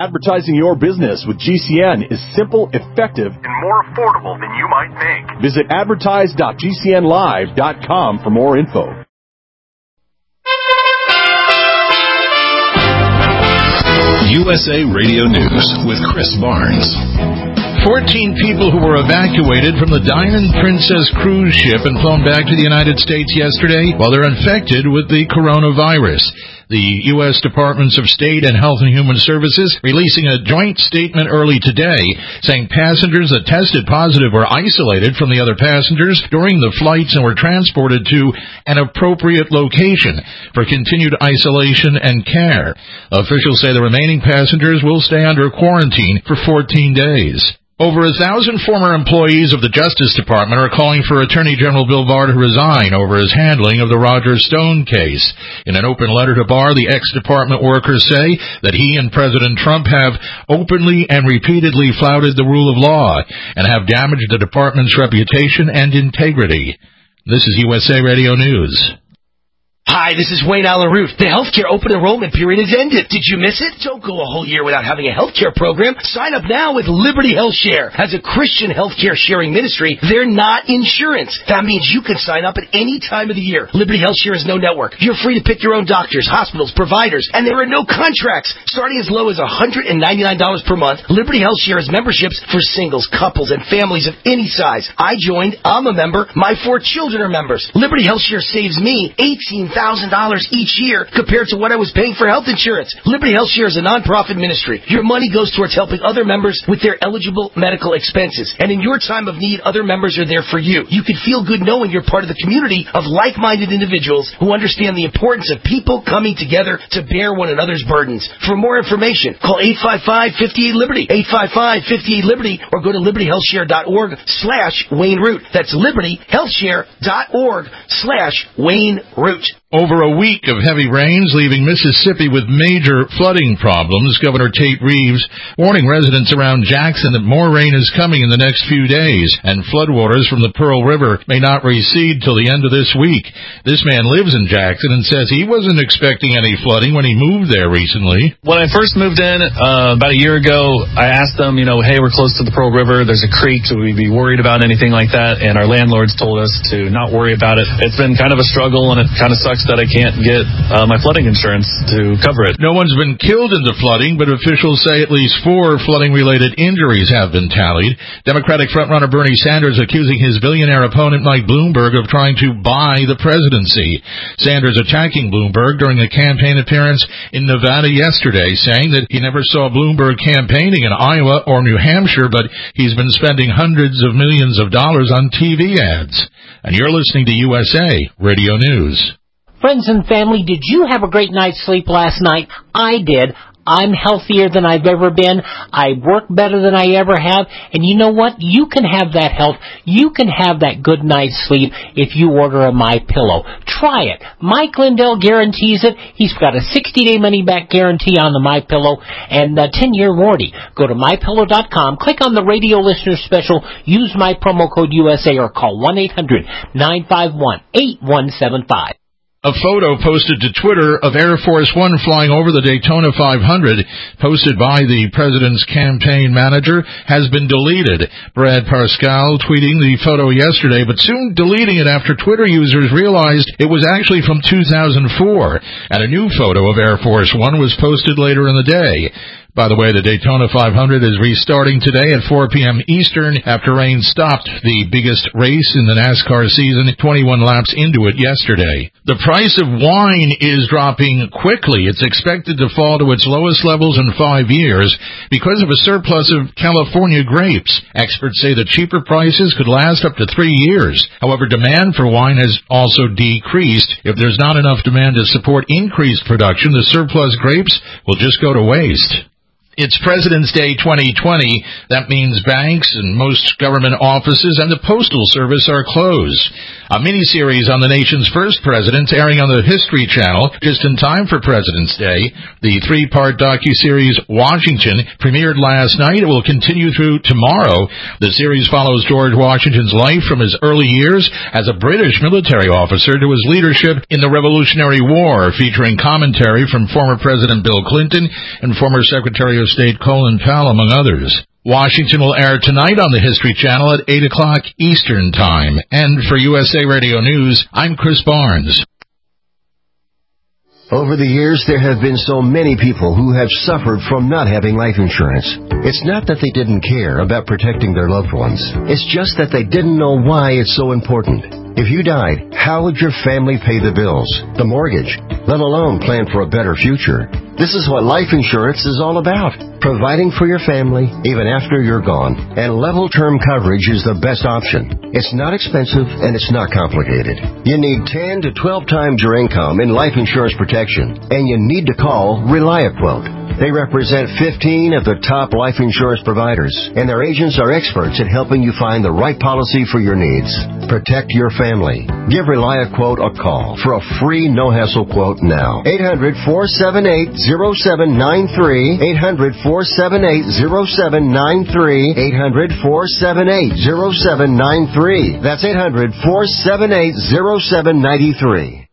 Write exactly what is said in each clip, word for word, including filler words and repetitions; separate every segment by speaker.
Speaker 1: Advertising your business with G C N is simple, effective,
Speaker 2: and more affordable than you might think.
Speaker 1: Visit advertise dot g c n live dot com for more info.
Speaker 3: U S A Radio News with Chris Barnes.
Speaker 4: fourteen people who were evacuated from the Diamond Princess cruise ship and flown back to the United States yesterday while they're infected with the coronavirus. The U S Departments of State and Health and Human Services releasing a joint statement early today saying passengers that tested positive were isolated from the other passengers during the flights and were transported to an appropriate location for continued isolation and care. Officials say the remaining passengers will stay under quarantine for fourteen days. Over a thousand former employees of the Justice Department are calling for Attorney General Bill Barr to resign over his handling of the Roger Stone case. In an open letter to Barr, the ex-department workers say that he and President Trump have openly and repeatedly flouted the rule of law and have damaged the department's reputation and integrity. This is U S A Radio News.
Speaker 5: Hi, this is Wayne Allen Root. The healthcare open enrollment period has ended. Did you miss it? Don't go a whole year without having a healthcare program. Sign up now with Liberty Health Share. As a Christian healthcare sharing ministry, they're not insurance. That means you can sign up at any time of the year. Liberty Health Share is no network. You're free to pick your own doctors, hospitals, providers, and there are no contracts. Starting as low as one hundred ninety-nine dollars per month, Liberty Health Share has memberships for singles, couples, and families of any size. I joined. I'm a member. My four children are members. Liberty Health Share saves me eighteen thousand dollars each year compared to what I was paying for health insurance. Liberty Health Share is a non-profit ministry. Your money goes towards helping other members with their eligible medical expenses. And in your time of need, other members are there for you. You can feel good knowing you're part of the community of like-minded individuals who understand the importance of people coming together to bear one another's burdens. For more information, call eight five five, five eight, Liberty, eight five five, five eight, Liberty, or go to liberty health share dot org slash Wayne Root. That's liberty health share dot org slash Wayne Root.
Speaker 4: Over a week of heavy rains leaving Mississippi with major flooding problems, Governor Tate Reeves warning residents around Jackson that more rain is coming in the next few days, and floodwaters from the Pearl River may not recede till the end of this week. This man lives in Jackson and says he wasn't expecting any flooding when he moved there recently.
Speaker 6: When I first moved in uh, about a year ago, I asked them, you know, hey, we're close to the Pearl River. There's a creek. Should we be worried about anything like that? And our landlords told us to not worry about it. It's been kind of a struggle, and it kind of sucks that I can't get uh, my flooding insurance to cover it.
Speaker 4: No one's been killed in the flooding, but officials say at least four flooding-related injuries have been tallied. Democratic frontrunner Bernie Sanders accusing his billionaire opponent Mike Bloomberg of trying to buy the presidency. Sanders attacking Bloomberg during a campaign appearance in Nevada yesterday, saying that he never saw Bloomberg campaigning in Iowa or New Hampshire, but he's been spending hundreds of millions of dollars on T V ads. And you're listening to U S A Radio News.
Speaker 7: Friends and family, did you have a great night's sleep last night? I did. I'm healthier than I've ever been. I work better than I ever have. And you know what? You can have that health. You can have that good night's sleep if you order a MyPillow. Try it. Mike Lindell guarantees it. He's got a sixty-day money-back guarantee on the MyPillow and a ten-year warranty. Go to my pillow dot com, click on the radio listener special, use my promo code U S A, or call one eight hundred, nine five one, eight one seven five.
Speaker 4: A photo posted to Twitter of Air Force One flying over the Daytona five hundred, posted by the president's campaign manager, has been deleted. Brad Parscale tweeting the photo yesterday, but soon deleting it after Twitter users realized it was actually from two thousand four, and a new photo of Air Force One was posted later in the day. By the way, the Daytona five hundred is restarting today at four p.m. Eastern after rain stopped the biggest race in the NASCAR season, twenty-one laps into it yesterday. The price of wine is dropping quickly. It's expected to fall to its lowest levels in five years because of a surplus of California grapes. Experts say the cheaper prices could last up to three years. However, demand for wine has also decreased. If there's not enough demand to support increased production, the surplus grapes will just go to waste. It's President's Day twenty twenty. That means banks and most government offices and the Postal Service are closed. A miniseries on the nation's first president airing on the History Channel just in time for President's Day. The three-part docuseries Washington premiered last night. It will continue through tomorrow. The series follows George Washington's life from his early years as a British military officer to his leadership in the Revolutionary War, featuring commentary from former President Bill Clinton and former Secretary of State Colin Powell, among others. Washington will air tonight on the History Channel at eight o'clock Eastern Time. And for U S A Radio News, I'm Chris Barnes.
Speaker 8: Over the years, there have been so many people who have suffered from not having life insurance. It's not that they didn't care about protecting their loved ones. It's just that they didn't know why it's so important. If you died, how would your family pay the bills, the mortgage, let alone plan for a better future? This is what life insurance is all about. Providing for your family even after you're gone. And level term coverage is the best option. It's not expensive and it's not complicated. You need ten to twelve times your income in life insurance protection. And you need to call ReliaQuote. They represent fifteen of the top life insurance providers, and their agents are experts at helping you find the right policy for your needs. Protect your family. Give ReliaQuote a call for a free no-hassle quote now. eight hundred, four seven eight, zero seven nine three. eight hundred, four seven eight, zero seven nine three. eight hundred, four seven eight, zero seven nine three. That's eight hundred, four seven eight, zero seven nine three.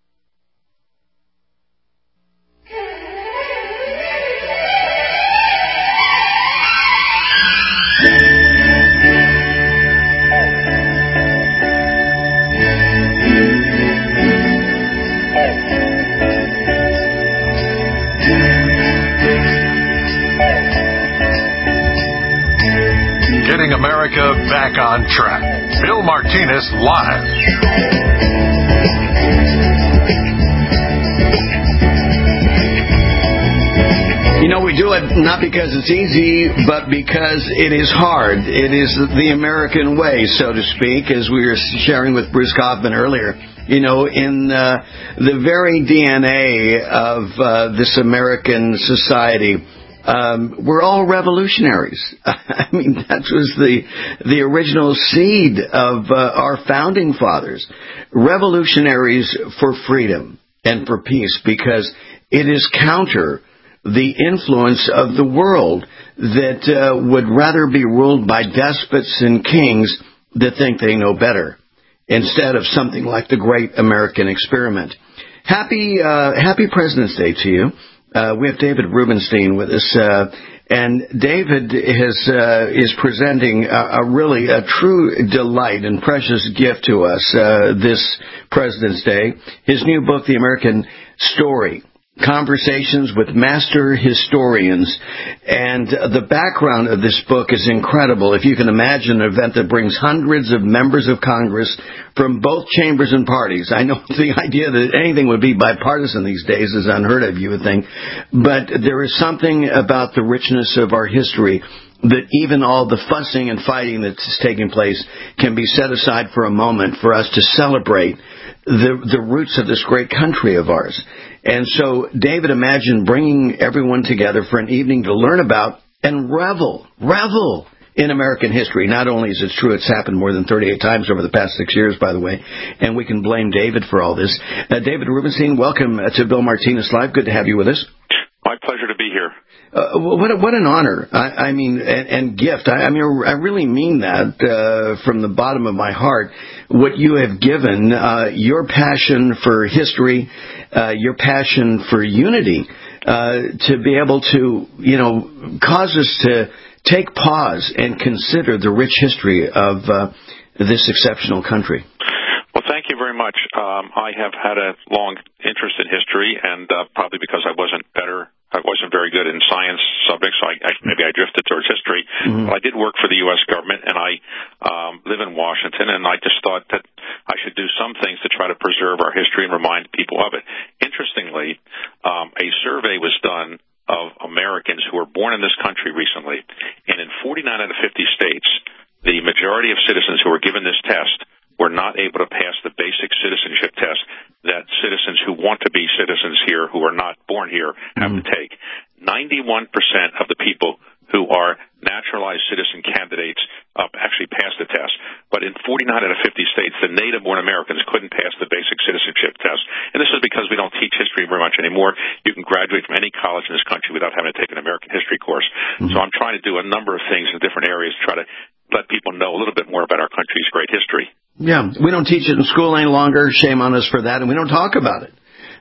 Speaker 1: Getting America back on track. Bill Martinez live.
Speaker 9: You know, we do it not because it's easy, but because it is hard. It is the American way, so to speak, as we were sharing with Bruce Kaufman earlier. You know, in uh, the very D N A of uh, this American society, Um, we're all revolutionaries. I mean, that was the the original seed of uh, our founding fathers. Revolutionaries for freedom and for peace, because it is counter the influence of the world that uh, would rather be ruled by despots and kings that think they know better, instead of something like the great American experiment. Happy uh, Happy President's Day to you. Uh, we have David Rubenstein with us, uh, and David is uh, is presenting a, a really a true delight and precious gift to us uh, this President's Day. His new book, The American Story, Conversations with Master Historians. And the background of this book is incredible. If you can imagine an event that brings hundreds of members of Congress from both chambers and parties. I know the idea that anything would be bipartisan these days is unheard of, you would think. But there is something about the richness of our history that even all the fussing and fighting that's taking place can be set aside for a moment for us to celebrate the the roots of this great country of ours. And so, David, imagine bringing everyone together for an evening to learn about and revel, revel in American history. Not only is it true, it's happened more than thirty-eight times over the past six years, by the way, and we can blame David for all this. Uh, David Rubenstein, welcome to Bill Martinez Live. Good to have you with us.
Speaker 2: My pleasure to be here.
Speaker 9: Uh, what a, what an honor. I, I mean, and, and gift. I, I mean, I really mean that uh, from the bottom of my heart. What you have given, uh, your passion for history, uh, your passion for unity, uh, to be able to, you know, cause us to take pause and consider the rich history of uh, this exceptional country.
Speaker 2: Well, thank you very much. Um, I have had a long interest in history, and uh, probably because I wasn't better, I wasn't very good in science subjects, so I, I, maybe I drifted towards history. Mm-hmm. But I did work for the U S government, and I um, live in Washington, and I just thought that I should do some things to try to preserve our history and remind people of it. Interestingly, um, a survey was done of Americans who were born in this country recently, and in forty-nine out of fifty states, the majority of citizens who were given this test were not able to pass the basic citizenship test that citizens who want to be citizens here, who are not born here, have mm-hmm. to take. ninety-one percent of the people who are naturalized citizen candidates uh, actually passed the test. But in forty-nine out of fifty states, the native-born Americans couldn't pass the basic citizenship test. And this is because we don't teach history very much anymore. You can graduate from any college in this country without having to take an American history course. Mm-hmm. So I'm trying to do a number of things in different areas to try to let people know a little bit more about our country's great history.
Speaker 9: Yeah, we don't teach it in school any longer. Shame on us for that, and we don't talk about it.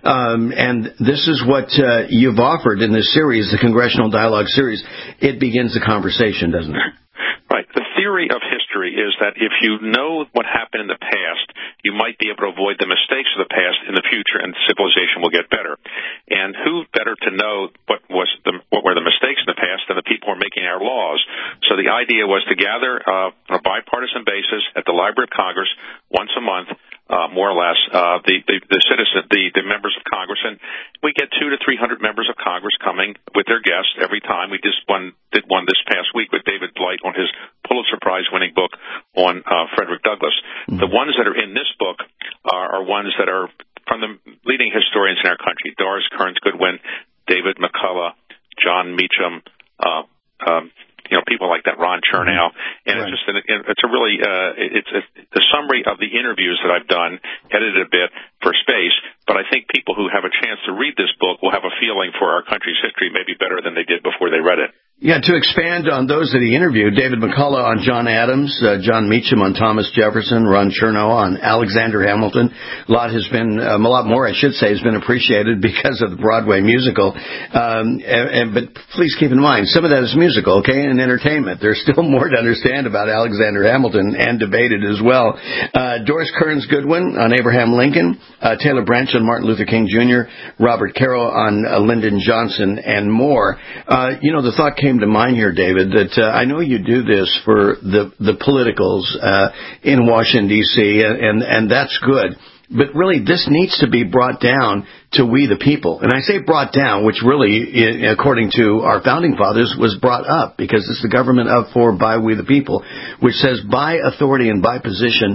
Speaker 9: Um, and this is what uh, you've offered in this series, the Congressional Dialogue Series. It begins the conversation, doesn't it?
Speaker 2: Right. The theory of history is that if you know what happened in the past, you might be able to avoid the mistakes of the past in the future, and civilization will get better. And who better to know what was the, what were the mistakes in the past than the people who are making our laws? So the idea was to gather uh, on a bipartisan basis at the Library of Congress once a month, Uh, more or less, uh, the, the, the citizen, the, the members of Congress, and we get two to three hundred members of Congress coming with their guests every time. We just one, did one this past week with David Blight on his Pulitzer Prize winning book on uh, Frederick Douglass. Mm-hmm. The ones that are in this book are, are ones that are from the leading historians in our country: Doris Kearns Goodwin, David McCullough, John Meacham, uh, um, you know, people like that, Ron Chernow, and right. it's just, an, it's a really, uh, it's a, a summary of the interviews that I've done, edited a bit for space, but I think people who have a chance to read this book will have a feeling for our country's history maybe better than they did before they read it.
Speaker 9: Yeah, to expand on those that he interviewed, David McCullough on John Adams, uh, John Meacham on Thomas Jefferson, Ron Chernow on Alexander Hamilton. A lot has been, um, a lot more, I should say, has been appreciated because of the Broadway musical. Um, and, and, but please keep in mind, some of that is musical, okay, and entertainment. There's still more to understand about Alexander Hamilton and debated as well. Uh, Doris Kearns Goodwin on Abraham Lincoln, uh, Taylor Branch on Martin Luther King Junior, Robert Caro on uh, Lyndon Johnson, and more. Uh, you know, the thought came to mind here, David, that uh, I know you do this for the the politicals uh, in Washington, D C, and, and and that's good. But really, this needs to be brought down to we the people. And I say brought down, which really, according to our founding fathers, was brought up, because it's the government of, for, by, we the people, which says by authority and by position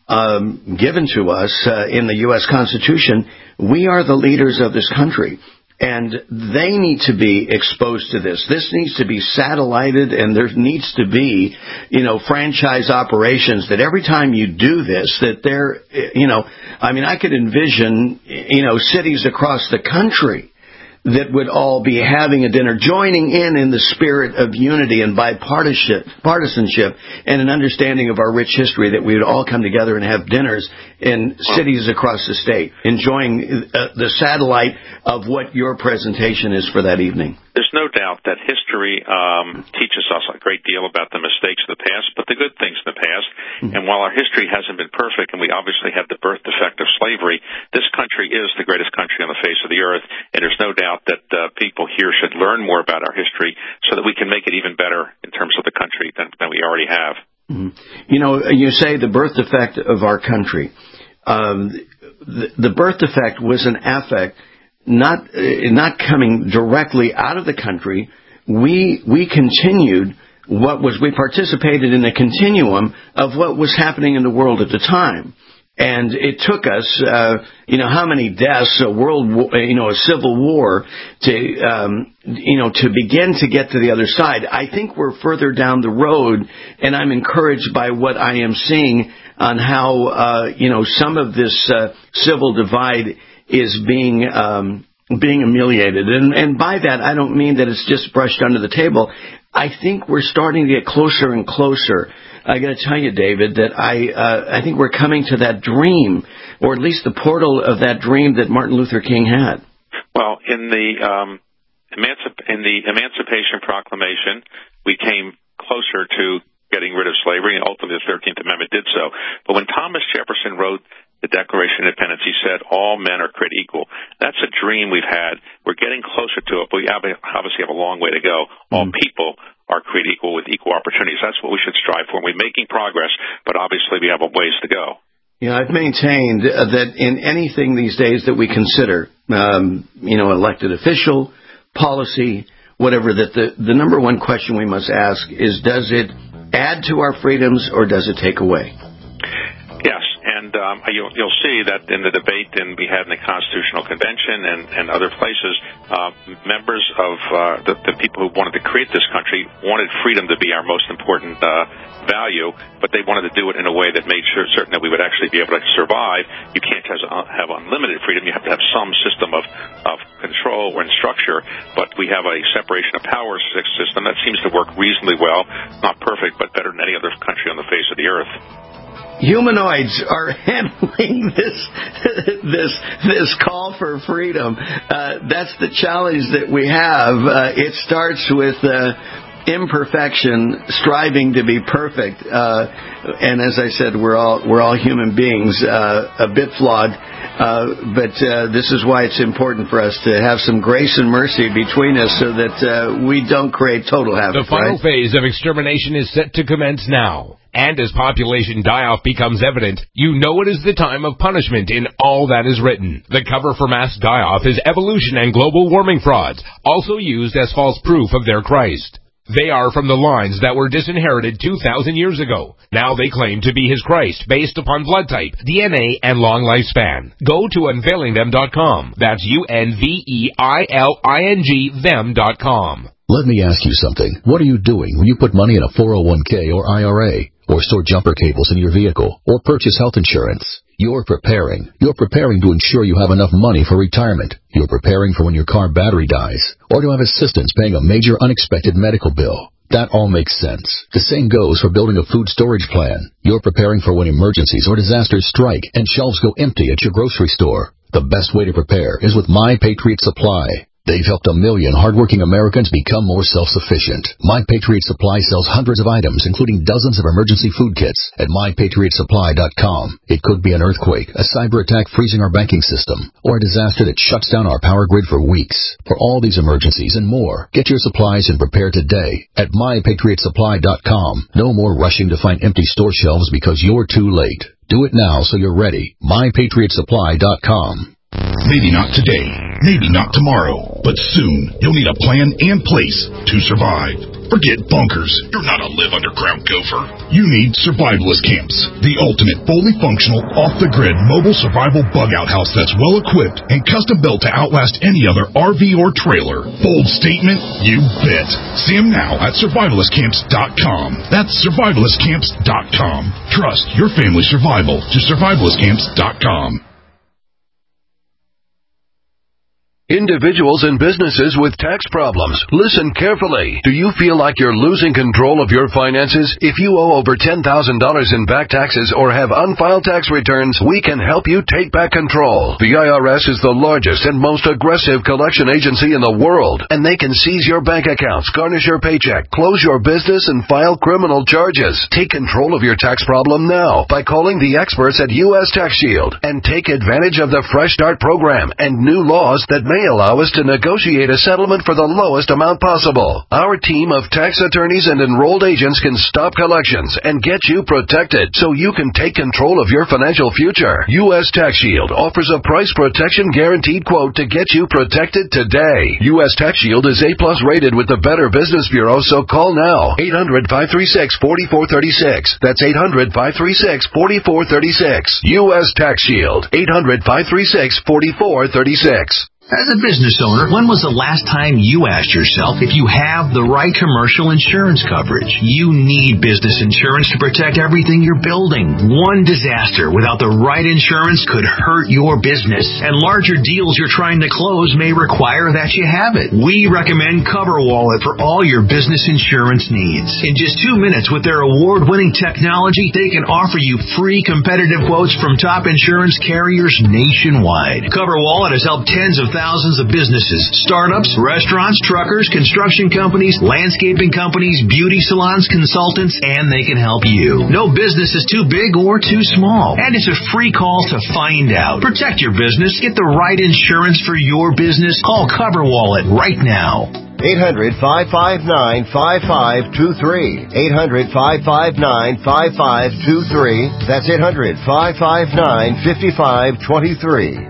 Speaker 9: um, given to us uh, in the U S Constitution, we are the leaders of this country. And they need to be exposed to this. This needs to be satellited, and there needs to be, you know, franchise operations that every time you do this, that they're, you know, I mean, I could envision, you know, cities across the country that would all be having a dinner, joining in in the spirit of unity and bipartisanship, partisanship, and an understanding of our rich history, that we would all come together and have dinners in cities across the state, enjoying uh, the satellite of what your presentation is for that evening.
Speaker 2: There's no doubt that history um, teaches us a great deal about the mistakes of the past, but the good things in the past. Mm-hmm. And while our history hasn't been perfect, and we obviously had the birth defect of slavery, this country is the greatest country on the face of the earth, and there's no doubt that uh, people here should learn more about our history so that we can make it even better in terms of the country than, than we already have.
Speaker 9: Mm-hmm. You know, you say the birth defect of our country. Um, the, the birth defect was an affect not uh, not coming directly out of the country. We we continued what was, we participated in the continuum of what was happening in the world at the time. And it took us, uh, you know, how many deaths, a world, war, you know, a civil war, to, um, you know, to begin to get to the other side. I think we're further down the road, and I'm encouraged by what I am seeing on how, uh, you know, some of this uh, civil divide is being um, being ameliorated. And, and by that, I don't mean that it's just brushed under the table. I think we're starting to get closer and closer. I got to tell you, David, that I uh, I think we're coming to that dream, or at least the portal of that dream that Martin Luther King had.
Speaker 2: Well, in the um, emancip- in the Emancipation Proclamation, we came closer to getting rid of slavery, and ultimately the thirteenth Amendment did so. But when Thomas Jefferson wrote the Declaration of Independence, he said, all men are created equal. That's a dream we've had. We're getting closer to it, but we obviously have a long way to go. Mm-hmm. All people are created equal with equal opportunities. That's what we should strive for. We're making progress, but obviously we have a ways to go.
Speaker 9: Yeah, I've maintained that in anything these days that we consider, um, you know, elected official, policy, whatever, that the, the number one question we must ask is, does it add to our freedoms or does it take away?
Speaker 2: Yes, and um, you'll, you'll see that in the debate and we had in the Constitutional Convention and, and other places, uh, members of uh, the, the people who wanted to create this country wanted freedom to be our most important uh, value, but they wanted to do it in a way that made sure certain that we would actually be able to survive. You can't have, have unlimited freedom. You have to have some system of, of control or structure, but we have a separation of powers system that seems to work reasonably well. Not perfect, but better than any other country on the face of the earth.
Speaker 9: humanoids are handling this this this call for freedom. Uh, that's the challenge that we have. Uh, it starts with uh, imperfection, striving to be perfect. Uh, and as I said, we're all we're all human beings, uh, a bit flawed. Uh, but uh, this is why it's important for us to have some grace and mercy between us so that uh, we don't create total havoc.
Speaker 10: The final
Speaker 9: right?
Speaker 10: phase of extermination is set to commence now. And as population die-off becomes evident, you know it is the time of punishment in all that is written. The cover for mass die-off is evolution and global warming frauds, also used as false proof of their Christ. They are from the lines that were disinherited two thousand years ago. Now they claim to be his Christ, based upon blood type, D N A, and long lifespan. Go to unveiling them dot com. That's U N V E I L I N G them dot com.
Speaker 11: Let me ask you something. What are you doing when you put money in a four oh one k or I R A, or store jumper cables in your vehicle, or purchase health insurance? You're preparing. You're preparing to ensure you have enough money for retirement. You're preparing for when your car battery dies, or to have assistance paying a major unexpected medical bill. That all makes sense. The same goes for building a food storage plan. You're preparing for when emergencies or disasters strike and shelves go empty at your grocery store. The best way to prepare is with My Patriot Supply. They've helped a million hardworking Americans become more self-sufficient. My Patriot Supply sells hundreds of items, including dozens of emergency food kits, at my patriot supply dot com. It could be an earthquake, a cyber attack freezing our banking system, or a disaster that shuts down our power grid for weeks. For all these emergencies and more, get your supplies and prepare today at my patriot supply dot com. No more rushing to find empty store shelves because you're too late. Do it now so you're ready. my patriot supply dot com.
Speaker 12: Maybe not today, maybe not tomorrow, but soon you'll need a plan and place to survive. Forget bunkers. You're not a live underground gopher. You need survivalist camps, the ultimate fully functional, off-the-grid mobile survival bug-out house that's well-equipped and custom-built to outlast any other R V or trailer. Bold statement? You bet. See them now at survivalist camps dot com. That's survivalist camps dot com. Trust your family's survival to survivalist camps dot com.
Speaker 13: Individuals and businesses with tax problems, listen carefully. Do you feel like you're losing control of your finances? If you owe over ten thousand dollars in back taxes or have unfiled tax returns, we can help you take back control. The I R S is the largest and most aggressive collection agency in the world, and they can seize your bank accounts, garnish your paycheck, close your business, and file criminal charges. Take control of your tax problem now by calling the experts at U S Tax Shield and take advantage of the Fresh Start program and new laws that may allow us to negotiate a settlement for the lowest amount possible. Our team of tax attorneys and enrolled agents can stop collections and get you protected so you can take control of your financial future. U S Tax Shield offers a price protection guaranteed quote to get you protected today. U S Tax Shield is A plus rated with the Better Business Bureau, so call now. eight hundred, five three six, four four three six. That's eight hundred, five three six, four four three six. U S Tax Shield. eight hundred, five three six, four four three six.
Speaker 14: As a business owner, when was the last time you asked yourself if you have the right commercial insurance coverage? You need business insurance to protect everything you're building. One disaster without the right insurance could hurt your business, and larger deals you're trying to close may require that you have it. We recommend CoverWallet for all your business insurance needs. In just two minutes with their award-winning technology, they can offer you free competitive quotes from top insurance carriers nationwide. CoverWallet has helped tens of thousands of businesses, startups, restaurants, truckers, construction companies, landscaping companies, beauty salons, consultants, and they can help you. No business is too big or too small, and it's a free call to find out. Protect your business. Get the right insurance for your business. Call CoverWallet right now.
Speaker 8: eight hundred, five five nine, five five two three. eight hundred, five five nine, five five two three. That's eight hundred, five five nine, five five two three.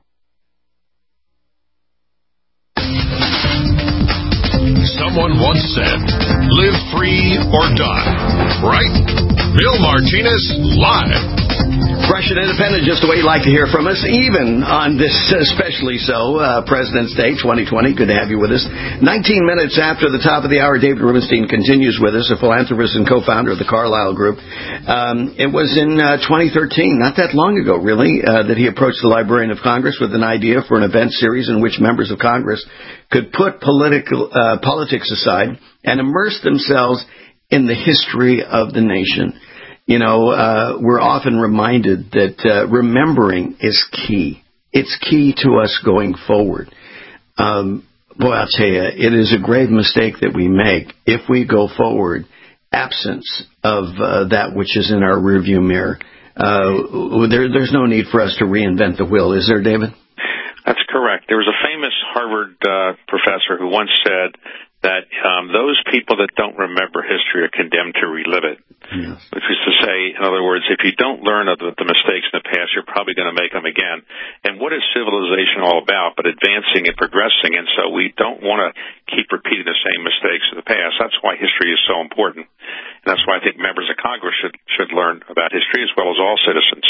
Speaker 3: Someone once said, live free or die. Right? Bill Martinez, live.
Speaker 9: Fresh and independent, just the way you like to hear from us, even on this especially so, uh, President's Day twenty twenty. Good to have you with us. nineteen minutes after the top of the hour, David Rubenstein continues with us, a philanthropist and co-founder of the Carlyle Group. Um, it was in uh, twenty thirteen, not that long ago, really, uh, that he approached the Librarian of Congress with an idea for an event series in which members of Congress could put political uh, politics aside and immerse themselves in the history of the nation. you know, uh, we're often reminded that uh, remembering is key. It's key to us going forward. Um, boy, I'll tell you, it is a grave mistake that we make if we go forward absence of uh, that which is in our rearview mirror. Uh, there, there's no need for us to reinvent the wheel, is there, David?
Speaker 2: That's correct. There was a famous Harvard uh, professor who once said that um, those people that don't remember history are condemned to relive it.
Speaker 9: Yes.
Speaker 2: Which is to say, in other words, if you don't learn of the, the mistakes in the past, you're probably going to make them again. And what is civilization all about but advancing and progressing? And so we don't want to keep repeating the same mistakes of the past. That's why history is so important. And that's why I think members of Congress should, should learn about history as well as all citizens.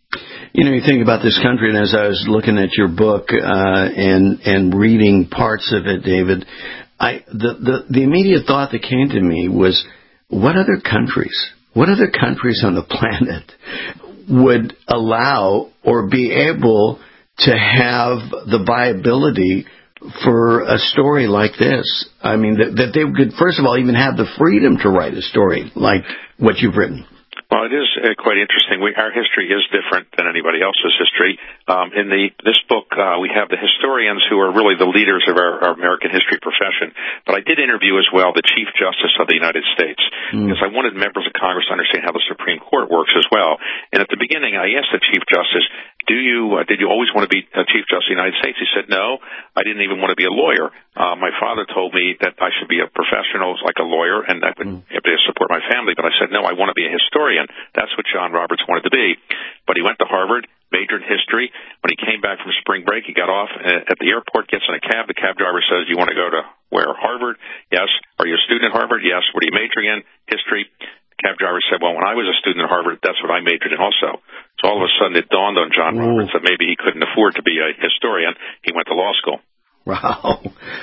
Speaker 9: You know, you think about this country, and as I was looking at your book uh, and and reading parts of it, David, I the, the the immediate thought that came to me was, what other countries, what other countries on the planet would allow or be able to have the viability for a story like this? I mean, that, that they could, first of all, even have the freedom to write a story like what you've written.
Speaker 2: Well, it is uh, quite interesting. We, our history is different than anybody else's history. Um, in the this book, uh, we have the historians who are really the leaders of our, our American history profession. But I did interview as well the Chief Justice of the United States, mm. because I wanted members of Congress to understand how the Supreme Court works as well. And at the beginning, I asked the Chief Justice, "Do you uh, did you always want to be a Chief Justice of the United States?" He said, "No, I didn't even want to be a lawyer. Uh, my father told me that I should be a professional like a lawyer, and that would mm. be able to support my family. But I said, no, I want to be a historian." That's what John Roberts wanted to be. But he went to Harvard, majored in history. When he came back from spring break, he got off at the airport, gets in a cab. The cab driver says, "You want to go to where? Harvard?" "Yes." "Are you a student at Harvard?" "Yes." "What are you majoring in?" "History." The cab driver said, "Well, when I was a student at Harvard, that's what I majored in also." So all of a sudden it dawned on John Ooh. Roberts that maybe he couldn't afford to be a historian. He went to law school.
Speaker 9: Wow.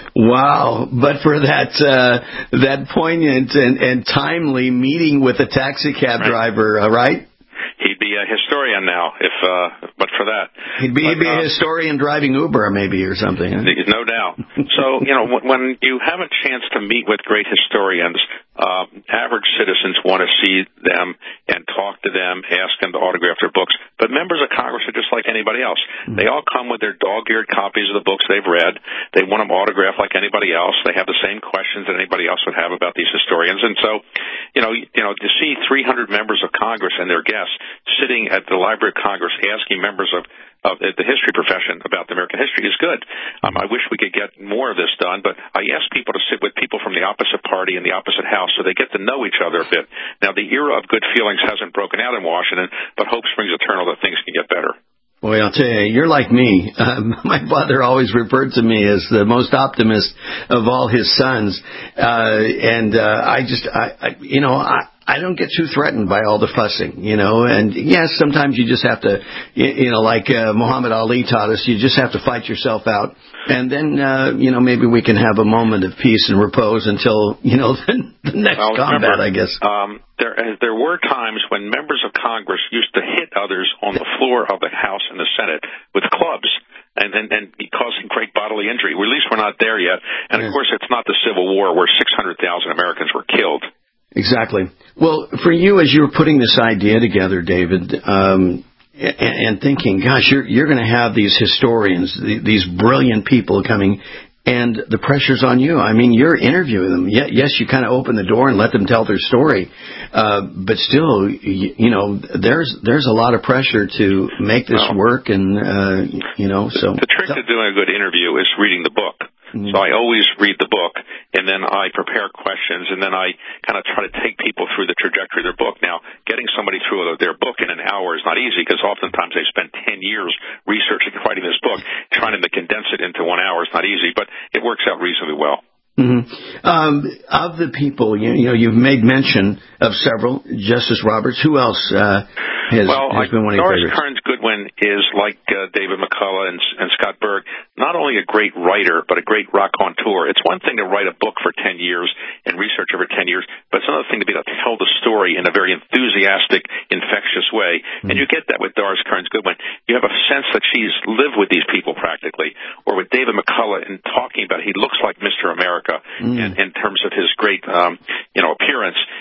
Speaker 9: Wow. But for that uh, that poignant and, and timely meeting with a taxi cab right. driver, uh, right?
Speaker 2: He'd be a historian now, if uh, but for that.
Speaker 9: He'd be,
Speaker 2: but,
Speaker 9: he'd be
Speaker 2: uh,
Speaker 9: a historian driving Uber, maybe, or something. Huh?
Speaker 2: No doubt. So, you know, when you have a chance to meet with great historians, uh, average citizens want to see them and talk to them, ask them to autograph their books. But members of Congress are just like anybody else. Mm-hmm. They all come with their dog-eared copies of the books they've read. They want them autographed like anybody else. They have the same questions that anybody else would have about these historians. And so, you know, you know, to see three hundred members of Congress and their guests sitting at the Library of Congress asking members of, of the history profession about the American history is good. Um, I wish we could get more of this done, but I ask people to sit with people from the opposite party and the opposite house so they get to know each other a bit. Now, the era of good feelings hasn't broken out in Washington, but hope springs eternal that things can get better.
Speaker 9: Boy, I'll tell you, you're like me. Um, my father always referred to me as the most optimist of all his sons. Uh, and uh, I just, I, I, you know, I, I don't get too threatened by all the fussing, you know. And, yes, sometimes you just have to, you, you know, like uh, Muhammad Ali taught us, you just have to fight yourself out. And then, uh, you know, maybe we can have a moment of peace and repose until, you know, the, the next
Speaker 2: well,
Speaker 9: combat,
Speaker 2: remember,
Speaker 9: I guess.
Speaker 2: Um, there, there were times when members of Congress used to hit others on the floor of the House and the Senate with clubs. And, and, and causing great bodily injury. Well, at least we're not there yet. And, of course, it's not the Civil War where six hundred thousand Americans were killed.
Speaker 9: Exactly. Well, for you, as you were putting this idea together, David, um, and, and thinking, gosh, you're, you're going to have these historians, these brilliant people coming, and the pressure's on you. I mean, you're interviewing them. Yes, you kind of open the door and let them tell their story, uh, but still, you, you know, there's there's a lot of pressure to make this well, work, and uh, you know, so
Speaker 2: the trick to doing a good interview is reading the book. So I always read the book, and then I prepare questions, and then I kind of try to take people through the trajectory of their book. Now, getting somebody through their book in an hour is not easy, because oftentimes they spend ten years researching and writing this book. Trying to condense it into one hour is not easy, but it works out reasonably well.
Speaker 9: Mm-hmm. Um, of the people, you, you know, you've made mention of several. Justice Roberts. Who else uh, has,
Speaker 2: well,
Speaker 9: has been one of your
Speaker 2: Doris
Speaker 9: favorites?
Speaker 2: Kearns Goodwin is like uh, David McCullough and, and Scott Berg, not only a great writer, but a great raconteur. It's one thing to write a book for ten years and research over ten years, but it's another thing to be able to tell the story in a very enthusiastic, infectious way. Mm-hmm. And you get that with Doris Kearns Goodwin. You have a sense that she's lived with these people practically, or with David McCullough in talking about, he looks like Mister America mm. in, in terms of his great, um, you know, appearance. And then Scott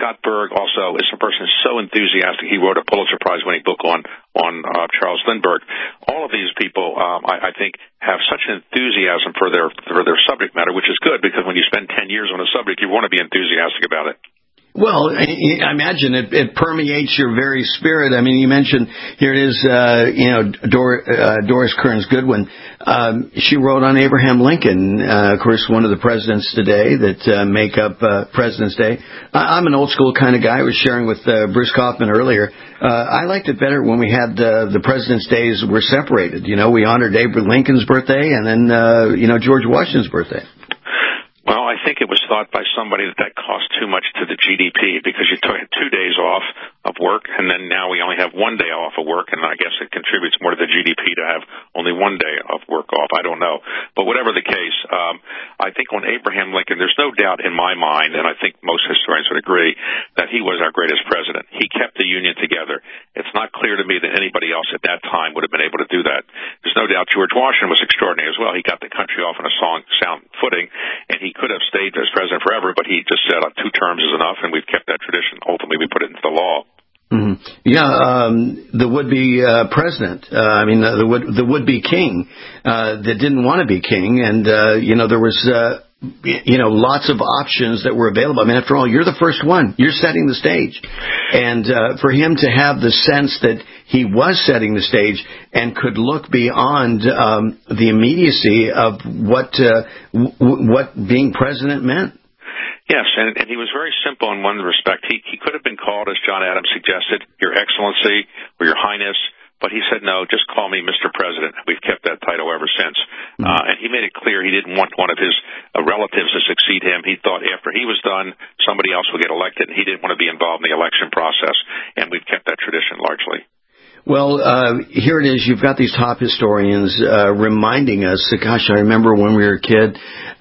Speaker 2: Scott Berg also is a person so enthusiastic. He wrote a Pulitzer Prize-winning book on on uh, Charles Lindbergh. All of these people, um, I, I think, have such an enthusiasm for their for their subject matter, which is good because when you spend ten years on a subject, you want to be enthusiastic about it.
Speaker 9: Well, I imagine it, it permeates your very spirit. I mean, you mentioned here it is, uh, you know, Dor, uh, Doris Kearns Goodwin. Um, she wrote on Abraham Lincoln, uh, of course, one of the presidents today that uh, make up uh, President's Day. I, I'm an old school kind of guy. I was sharing with uh, Bruce Kaufman earlier. Uh, I liked it better when we had uh, the President's Days were separated. You know, we honored Abraham Lincoln's birthday and then, uh, you know, George Washington's birthday.
Speaker 2: Well, I think it was thought by somebody that that cost too much to the G D P because you took two days off of work, and then now we only have one day off of work, and I guess it contributes more to the G D P to have only one day of work off. I don't know. But whatever the case, um, I think on Abraham Lincoln, there's no doubt in my mind, and I think most historians would agree, that he was our greatest president. He kept the Union together. It's not clear to me that anybody else at that time would have been able to do that. There's no doubt George Washington was extraordinary as well. He got the country off on a sound footing, and he could have stayed as president forever, but he just said uh, two terms is enough, and we've kept that tradition. Ultimately, we put it into the law.
Speaker 9: Mm-hmm. Yeah, um, the would-be uh, president, uh, I mean, uh, the, would, the would-be king uh, that didn't want to be king, and, uh, you know, there was... Uh, you know, lots of options that were available. I mean, after all, you're the first one. You're setting the stage. And uh, for him to have the sense that he was setting the stage and could look beyond um, the immediacy of what uh, w- what being president meant.
Speaker 2: Yes, and, and he was very simple in one respect. He, he could have been called, as John Adams suggested, Your Excellency or Your Highness. But he said, no, just call me Mister President. We've kept that title ever since. Mm-hmm. Uh, and he made it clear he didn't want one of his uh, relatives to succeed him. He thought after he was done, somebody else would get elected, and he didn't want to be involved in the election process. And we've kept that tradition largely.
Speaker 9: Well, uh, here it is. You've got these top historians uh, reminding us, gosh, I remember when we were a kid,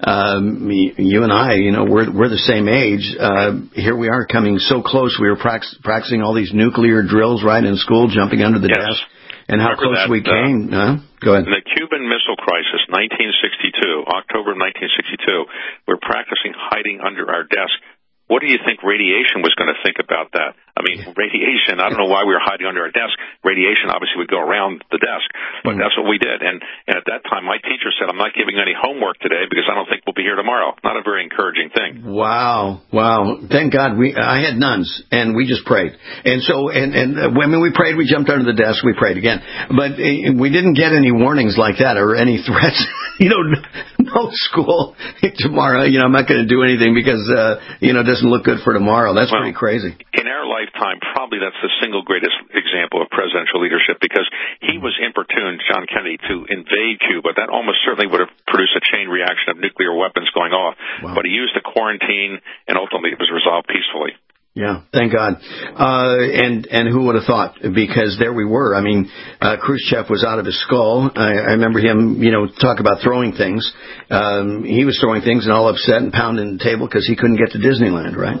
Speaker 9: um, you and I, you know, we're, we're the same age. Uh, here we are coming so close. We were prax- practicing all these nuclear drills, right, in school, jumping under the
Speaker 2: yes.
Speaker 9: desk. And how
Speaker 2: Remember
Speaker 9: close
Speaker 2: that,
Speaker 9: we came.
Speaker 2: Uh,
Speaker 9: huh? Go ahead.
Speaker 2: The Cuban Missile Crisis, nineteen sixty-two, October of nineteen sixty-two, we're practicing hiding under our desk. What do you think radiation was going to think about that? I mean, radiation, I don't know why we were hiding under our desk. Radiation obviously would go around the desk, but that's what we did. And, and at that time, my teacher said, I'm not giving any homework today because I don't think we'll be here tomorrow. Not a very encouraging thing.
Speaker 9: Wow. Wow. Thank God we, I had nuns and we just prayed. And so, and, and when we prayed, we jumped under the desk, we prayed again. But uh, we didn't get any warnings like that or any threats. You know, no school tomorrow, you know, I'm not going to do anything because, uh, you know, it doesn't look good for tomorrow. That's
Speaker 2: well,
Speaker 9: pretty crazy.
Speaker 2: In our lifetime, probably that's the single greatest example of presidential leadership because he was importuned, John Kennedy, to invade Cuba. That almost certainly would have produced a chain reaction of nuclear weapons going off. Wow. But he used a quarantine, and ultimately it was resolved peacefully.
Speaker 9: Yeah, thank God. Uh, and, and who would have thought? Because there we were. I mean, uh, Khrushchev was out of his skull. I, I remember him, you know, talk about throwing things. Um, he was throwing things and all upset and pounding the table because he couldn't get to Disneyland, right?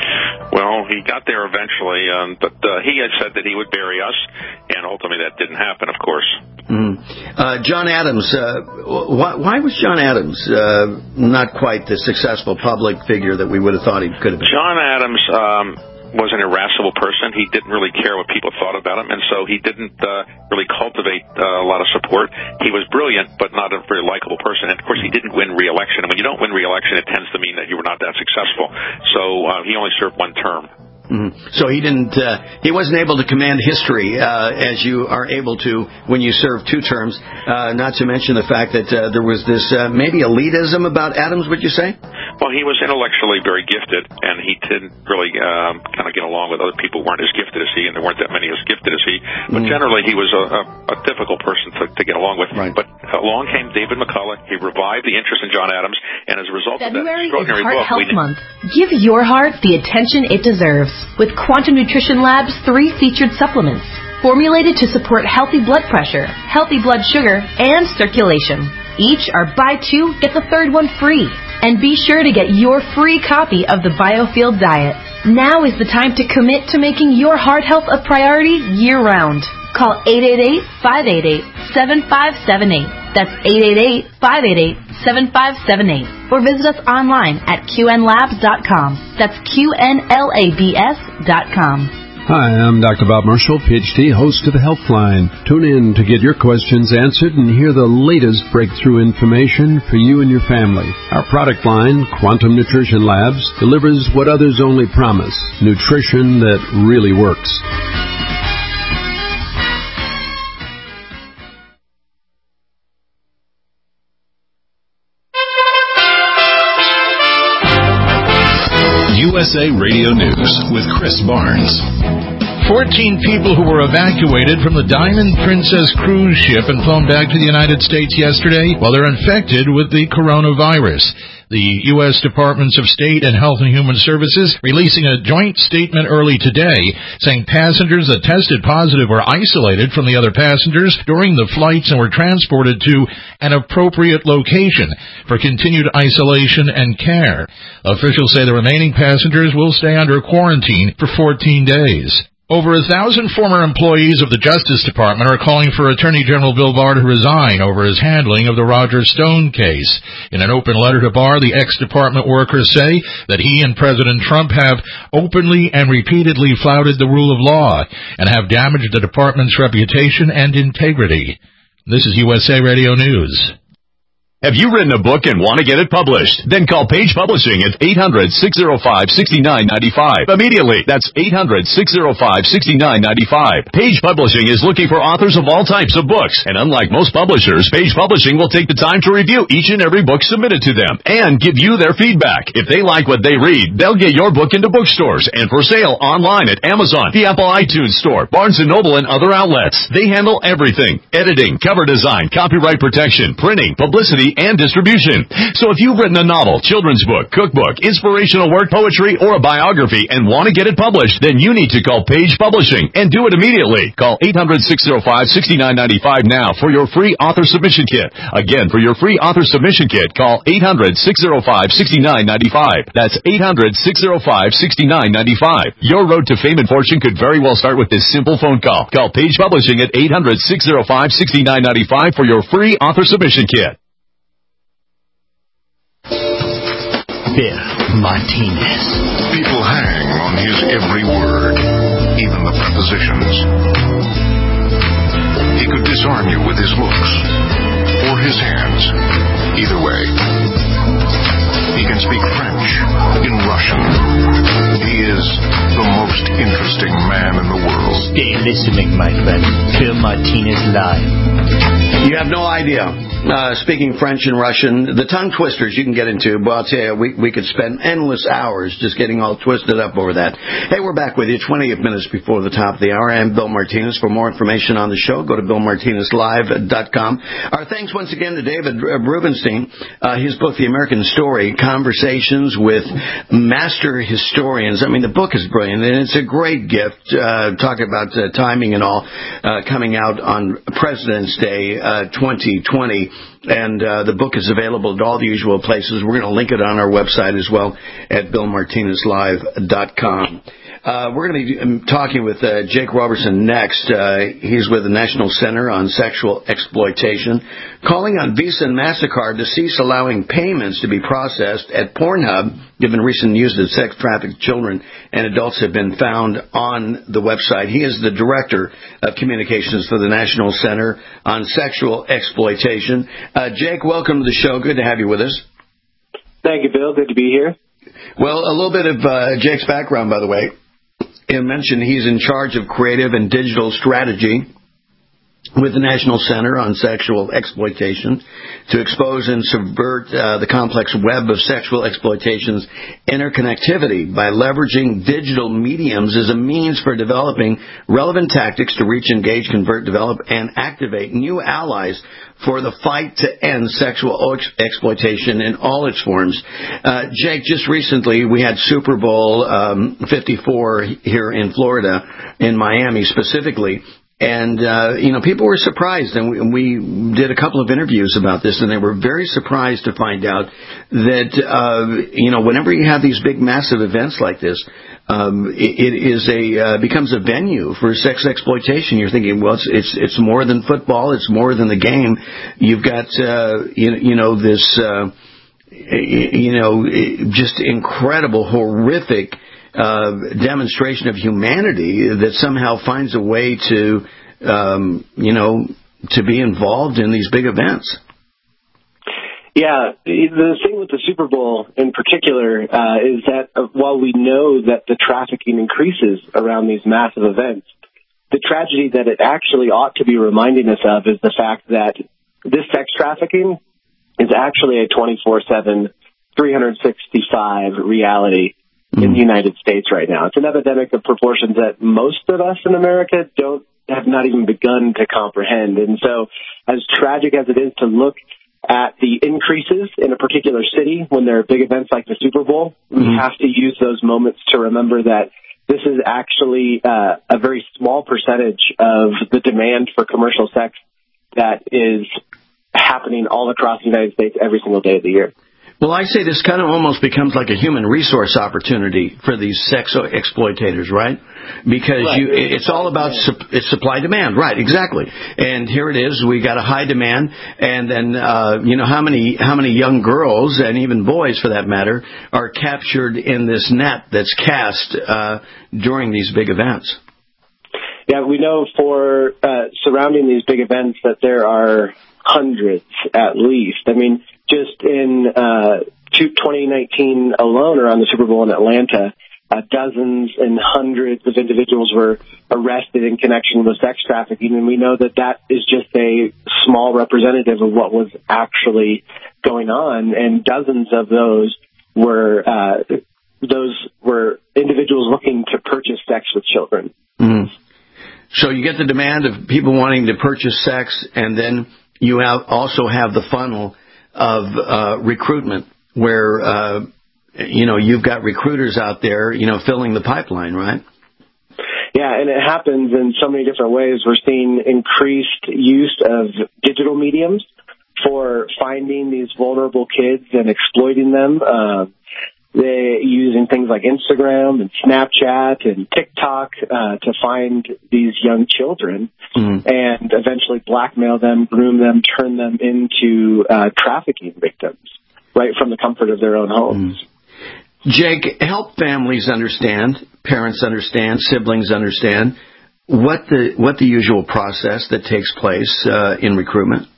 Speaker 2: Well, he got there eventually, um, but uh, he had said that he would bury us, and ultimately that didn't happen, of course.
Speaker 9: Mm. Uh, John Adams, uh, why, why was John Adams uh, not quite the successful public figure that we would have thought he could have been?
Speaker 2: John Adams um, was an irascible person. He didn't really care what people thought about him, and so he didn't uh, really cultivate uh, a lot of support. He was brilliant, but not a very likable person. And, of course, he didn't win re-election. And when you don't win re-election, it tends to mean that you were not that successful. So uh, he only served one term.
Speaker 9: Mm-hmm. So he didn't. Uh, he wasn't able to command history uh, as you are able to when you serve two terms. Uh, not to mention the fact that uh, there was this uh, maybe elitism about Adams. Would you say?
Speaker 2: Well, he was intellectually very gifted, and he didn't really um, kind of get along with other people who weren't as gifted as he, and there weren't that many as gifted as he. But mm-hmm. generally, he was a, a, a difficult person to, to get along with.
Speaker 9: Right.
Speaker 2: But along came David McCullough. He revived the interest in John Adams, and as a result
Speaker 15: February
Speaker 2: of that extraordinary
Speaker 15: is Heart
Speaker 2: book,
Speaker 15: Health
Speaker 2: we
Speaker 15: Month. Give your heart the attention it deserves with Quantum Nutrition Lab's three featured supplements, formulated to support healthy blood pressure, healthy blood sugar, and circulation. Each are buy two, get the third one free. And be sure to get your free copy of the Biofield Diet. Now is the time to commit to making your heart health a priority year-round. Call eight eight eight, five eight eight, seven five seven eight. That's eight eight eight, five eight eight, seven five seven eight or visit us online at q n labs dot com. That's Q N L A B S dot com.
Speaker 16: Hi, I'm Doctor Bob Marshall, P H D, host of the Healthline. Tune in to get your questions answered and hear the latest breakthrough information for you and your family. Our product line, Quantum Nutrition Labs, delivers what others only promise, nutrition that really works.
Speaker 3: U S A Radio News with Chris Barnes.
Speaker 4: fourteen people who were evacuated from the Diamond Princess cruise ship and flown back to the United States yesterday while they're infected with the coronavirus. The U S Departments of State and Health and Human Services releasing a joint statement early today saying passengers that tested positive were isolated from the other passengers during the flights and were transported to an appropriate location for continued isolation and care. Officials say the remaining passengers will stay under quarantine for fourteen days. Over a thousand former employees of the Justice Department are calling for Attorney General Bill Barr to resign over his handling of the Roger Stone case. In an open letter to Barr, the ex-department workers say that he and President Trump have openly and repeatedly flouted the rule of law and have damaged the department's reputation and integrity. This is U S A Radio News.
Speaker 1: Have you written a book and want to get it published? Then call Page Publishing at eight hundred, six oh five, six nine nine five. Immediately. That's eight hundred, six oh five, six nine nine five. Page Publishing is looking for authors of all types of books. And unlike most publishers, Page Publishing will take the time to review each and every book submitted to them and give you their feedback. If they like what they read, they'll get your book into bookstores and for sale online at Amazon, the Apple iTunes Store, Barnes and Noble, and other outlets. They handle everything: editing, cover design, copyright protection, printing, publicity, and distribution. So if you've written a novel, children's book, cookbook, inspirational work, poetry, or a biography and want to get it published, then you need to call Page Publishing and do it immediately. Call eight hundred, six oh five, six nine nine five now for your free author submission kit. Again, for your free author submission kit, call eight hundred, six oh five, six nine nine five. That's eight hundred, six oh five, six nine nine five. Your road to fame and fortune could very well start with this simple phone call. Call Page Publishing at eight hundred, six oh five, six nine nine five for your free author submission kit.
Speaker 17: Bill Martinez.
Speaker 12: People hang on his every word, even the prepositions. He could disarm you with his looks or his hands. Either way. He can speak French in Russian. He is the most interesting man in the world.
Speaker 17: Stay listening, my friend. Bill Martinez Live.
Speaker 9: You have no idea. Uh, speaking French and Russian, the tongue twisters you can get into, but I'll tell you, we, we could spend endless hours just getting all twisted up over that. Hey, we're back with you twentieth minutes before the top of the hour. I'm Bill Martinez. For more information on the show, go to bill martinez live dot com. Our thanks once again to David Rubenstein. Uh, his book, The American Story, Conversations with Master Historians. I mean, the book is brilliant, and it's a great gift. Uh, talk about uh, timing and all, uh, coming out on President's Day uh, twenty twenty. And uh, the book is available at all the usual places. We're going to link it on our website as well at bill martinez live dot com. Uh, we're going to be talking with uh, Jake Robertson next. Uh, he's with the National Center on Sexual Exploitation, calling on Visa and MasterCard to cease allowing payments to be processed at Pornhub, given recent news that sex-trafficked children and adults have been found on the website. He is the Director of Communications for the National Center on Sexual Exploitation. Uh, Jake, welcome to the show. Good to have you with us.
Speaker 18: Thank you, Bill. Good to be here.
Speaker 9: Well, a little bit of uh, Jake's background, by the way. He mentioned he's in charge of creative and digital strategy with the National Center on Sexual Exploitation to expose and subvert uh, the complex web of sexual exploitation's interconnectivity by leveraging digital mediums as a means for developing relevant tactics to reach, engage, convert, develop, and activate new allies for the fight to end sexual ex- exploitation in all its forms. Uh, Jake, just recently we had Super Bowl um, fifty-four here in Florida, in Miami specifically, And, uh, you know, people were surprised, and we, we did a couple of interviews about this, and they were very surprised to find out that, uh, you know, whenever you have these big, massive events like this, um, it, it is a uh, becomes a venue for sex exploitation. You're thinking, well, it's it's, it's more than football, it's more than the game. You've got, uh, you, you know, this, uh, you know, just incredible, horrific Uh, demonstration of humanity that somehow finds a way to, um, you know, to be involved in these big events.
Speaker 18: Yeah, the thing with the Super Bowl in particular uh, is that uh, while we know that the trafficking increases around these massive events, the tragedy that it actually ought to be reminding us of is the fact that this sex trafficking is actually a twenty-four seven, three sixty-five reality in the United States right now. It's an epidemic of proportions that most of us in America don't have not even begun to comprehend. And so, as tragic as it is to look at the increases in a particular city when there are big events like the Super Bowl, mm-hmm. we have to use those moments to remember that this is actually uh, a very small percentage of the demand for commercial sex that is happening all across the United States every single day of the year.
Speaker 9: Well, I say this kind of almost becomes like a human resource opportunity for these sex exploitators, right? Because right. you, it's all about su- it's supply demand, right? Exactly. And here it is, we got a high demand, and then uh, you know how many how many young girls and even boys, for that matter, are captured in this net that's cast uh, during these big events.
Speaker 18: Yeah, we know for uh, surrounding these big events that there are hundreds at least. I mean, just in uh, twenty nineteen alone around the Super Bowl in Atlanta, uh, dozens and hundreds of individuals were arrested in connection with sex trafficking, and we know that that is just a small representative of what was actually going on, and dozens of those were uh, those were individuals looking to purchase sex with children.
Speaker 9: Mm-hmm. So you get the demand of people wanting to purchase sex, and then you have also have the funnel of uh, recruitment where, uh, you know, you've got recruiters out there, you know, filling the pipeline, right?
Speaker 18: Yeah, and it happens in so many different ways. We're seeing increased use of digital mediums for finding these vulnerable kids and exploiting them. Uh, They're using things like Instagram and Snapchat and TikTok uh, to find these young children mm-hmm. and eventually blackmail them, groom them, turn them into uh, trafficking victims right from the comfort of their own homes.
Speaker 9: Mm-hmm. Jake, help families understand, parents understand, siblings understand what the what the usual process that takes place uh, in recruitment.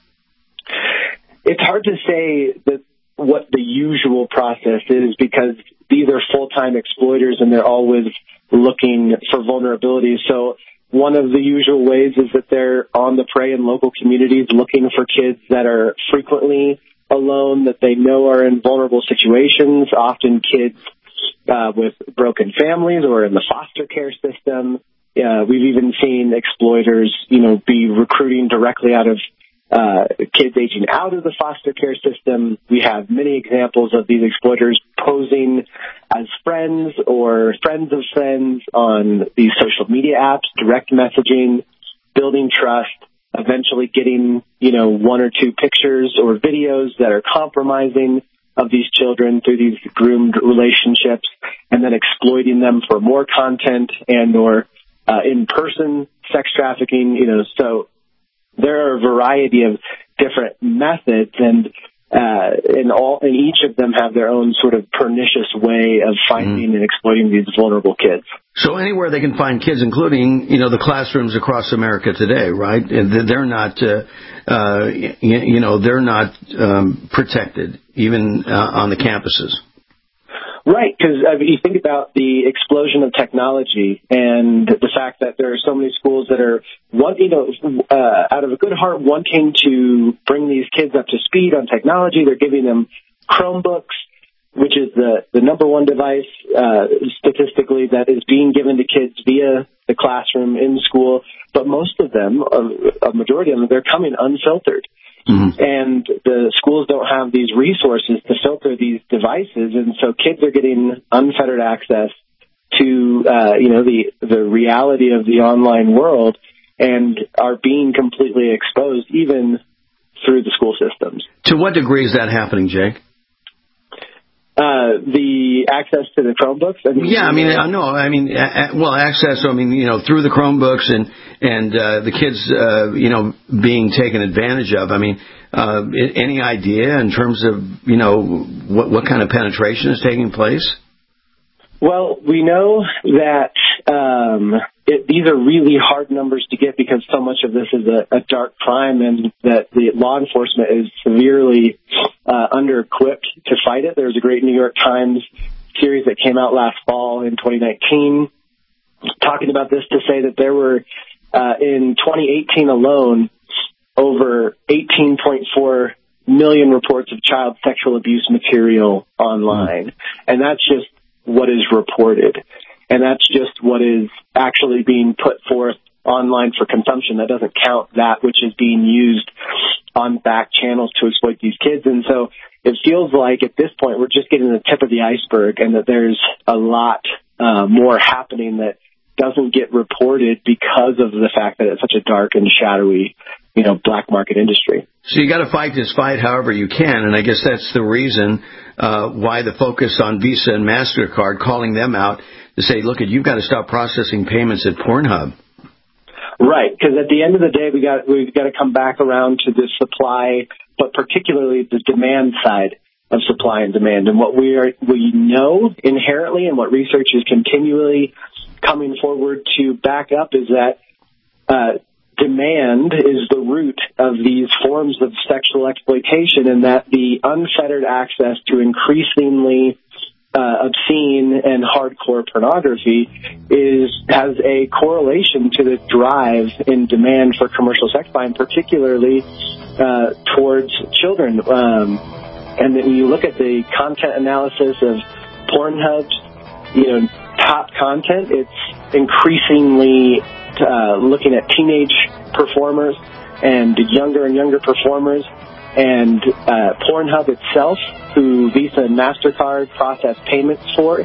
Speaker 18: It's hard to say that what the usual process is because these are full-time exploiters and they're always looking for vulnerabilities. So one of the usual ways is that they're on the prey in local communities looking for kids that are frequently alone, that they know are in vulnerable situations, often kids uh, with broken families or in the foster care system. Uh, we've even seen exploiters, you know, be recruiting directly out of Uh, kids aging out of the foster care system. We have many examples of these exploiters posing as friends or friends of friends on these social media apps, direct messaging, building trust, eventually getting, you know, one or two pictures or videos that are compromising of these children through these groomed relationships, and then exploiting them for more content and or uh, in-person sex trafficking, you know, so there are a variety of different methods, and uh, and all and each of them have their own sort of pernicious way of finding mm. and exploiting these vulnerable kids.
Speaker 9: So anywhere they can find kids, including, you know, the classrooms across America today, right? They're not, uh, uh, you know, they're not um, protected even uh, on the campuses.
Speaker 18: Right, because I mean, you think about the explosion of technology and the fact that there are so many schools that are, one, you know, uh, out of a good heart wanting to bring these kids up to speed on technology. They're giving them Chromebooks, which is the, the number one device uh, statistically that is being given to kids via the classroom in school. But most of them, a majority of them, they're coming unfiltered. Mm-hmm. And the schools don't have these resources to filter these devices, and so kids are getting unfettered access to, uh, you know, the the reality of the online world. and are being completely exposed, even through the school systems.
Speaker 9: To what degree is that happening, Jake?
Speaker 18: Uh, the access to the Chromebooks? I mean,
Speaker 9: yeah, I mean, I know. I mean, uh, well, access, I mean, you know, through the Chromebooks and, and uh, the kids, uh, you know, being taken advantage of. I mean, uh, any idea in terms of, you know, what, what kind of penetration is taking place?
Speaker 18: Well, we know that um, it, these are really hard numbers to get because so much of this is a, a dark crime, and that the law enforcement is severely uh, under-equipped to fight it. There was a great New York Times series that came out last fall in twenty nineteen talking about this, to say that there were, uh, in twenty eighteen alone, over eighteen point four million reports of child sexual abuse material online. Mm-hmm. And that's just what is reported. And that's just what is actually being put forth online for consumption. That doesn't count that which is being used on back channels to exploit these kids. And so it feels like at this point we're just getting the tip of the iceberg, and that there's a lot uh, more happening that doesn't get reported because of the fact that it's such a dark and shadowy, you know, black market industry.
Speaker 9: So you got to fight this fight however you can, and I guess that's the reason uh, why the focus on Visa and MasterCard, calling them out to say, look, you've got to stop processing payments at Pornhub.
Speaker 18: Right, because at the end of the day, we got we've got to come back around to the supply, but particularly the demand side of supply and demand. And what we are we know inherently, and what research is continually coming forward to back up, is that uh, demand is the root of these forms of sexual exploitation, and that the unfettered access to increasingly uh, obscene and hardcore pornography is has a correlation to the drive in demand for commercial sex buying, particularly uh, towards children. Um, and when you look at the content analysis of Pornhub's, you know, top content, it's increasingly uh, looking at teenage performers and younger and younger performers, and uh, Pornhub itself, who Visa and MasterCard process payments for,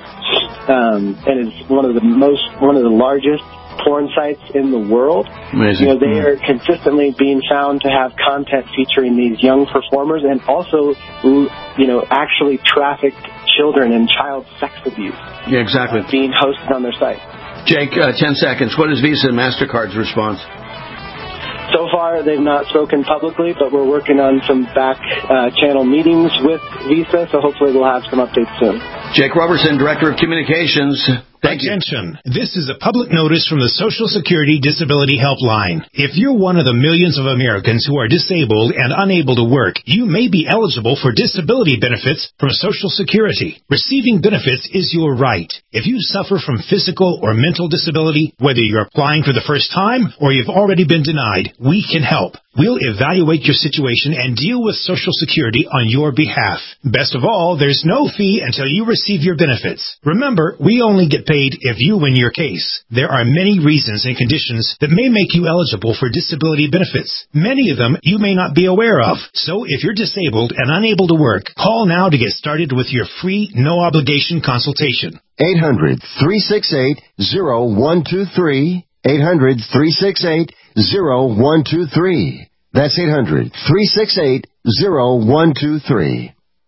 Speaker 18: um, and is one of the most, one of the largest porn sites in the world.
Speaker 9: Amazing.
Speaker 18: You know, they are consistently being found to have content featuring these young performers, and also, you know, actually trafficked children and child sex abuse.
Speaker 9: Yeah, exactly.
Speaker 18: Uh, being hosted on their site.
Speaker 9: Jake, uh, ten seconds. What is Visa and MasterCard's response?
Speaker 18: So far, they've not spoken publicly, but we're working on some back uh, channel meetings with Visa, so hopefully we'll have some updates soon.
Speaker 9: Jake Robertson, Director of Communications. Thank
Speaker 19: Attention. You. This is a public notice from the Social Security Disability Helpline. If you're one of the millions of Americans who are disabled and unable to work, you may be eligible for disability benefits from Social Security. Receiving benefits is your right. If you suffer from physical or mental disability, whether you're applying for the first time or you've already been denied, we can help. We'll evaluate your situation and deal with Social Security on your behalf. Best of all, there's no fee until you receive your benefits. Remember, we only get paid if you win your case. There are many reasons and conditions that may make you eligible for disability benefits. Many of them you may not be aware of. So if you're disabled and unable to work, call now to get started with your free, no-obligation consultation.
Speaker 8: eight hundred, three six eight, zero one two three. eight hundred, three six eight, zero one two three. That's eight hundred, three six eight, zero one two three.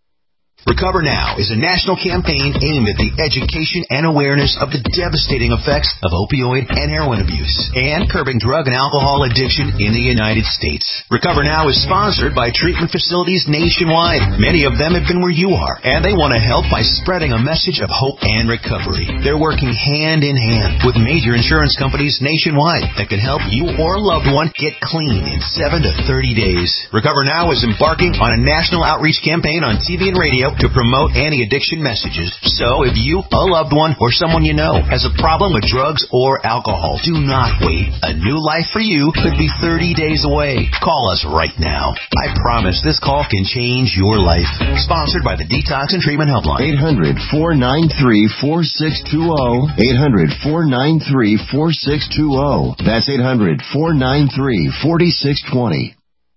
Speaker 14: Recover Now is a national campaign aimed at the education and awareness of the devastating effects of opioid and heroin abuse and curbing drug and alcohol addiction in the United States. Recover Now is sponsored by treatment facilities nationwide. Many of them have been where you are, and they want to help by spreading a message of hope and recovery. They're working hand in hand with major insurance companies nationwide that can help you or a loved one get clean in seven to thirty days. Recover Now is embarking on a national outreach campaign on T V and radio to promote anti-addiction messages. So if you, a loved one, or someone you know has a problem with drugs or alcohol, do not wait. A new life for you could be thirty days away. Call us right now. I promise this call can change your life. Sponsored by the Detox and Treatment Helpline.
Speaker 8: eight hundred, four nine three, four six two zero. eight hundred, four nine three, four six two zero. That's eight hundred, four nine three, four six two zero.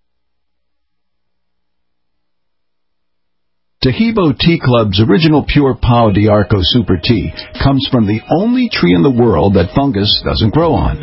Speaker 20: Tahibo Tea Club's original pure Pau d'Arco Super Tea comes from the only tree in the world that fungus doesn't grow on.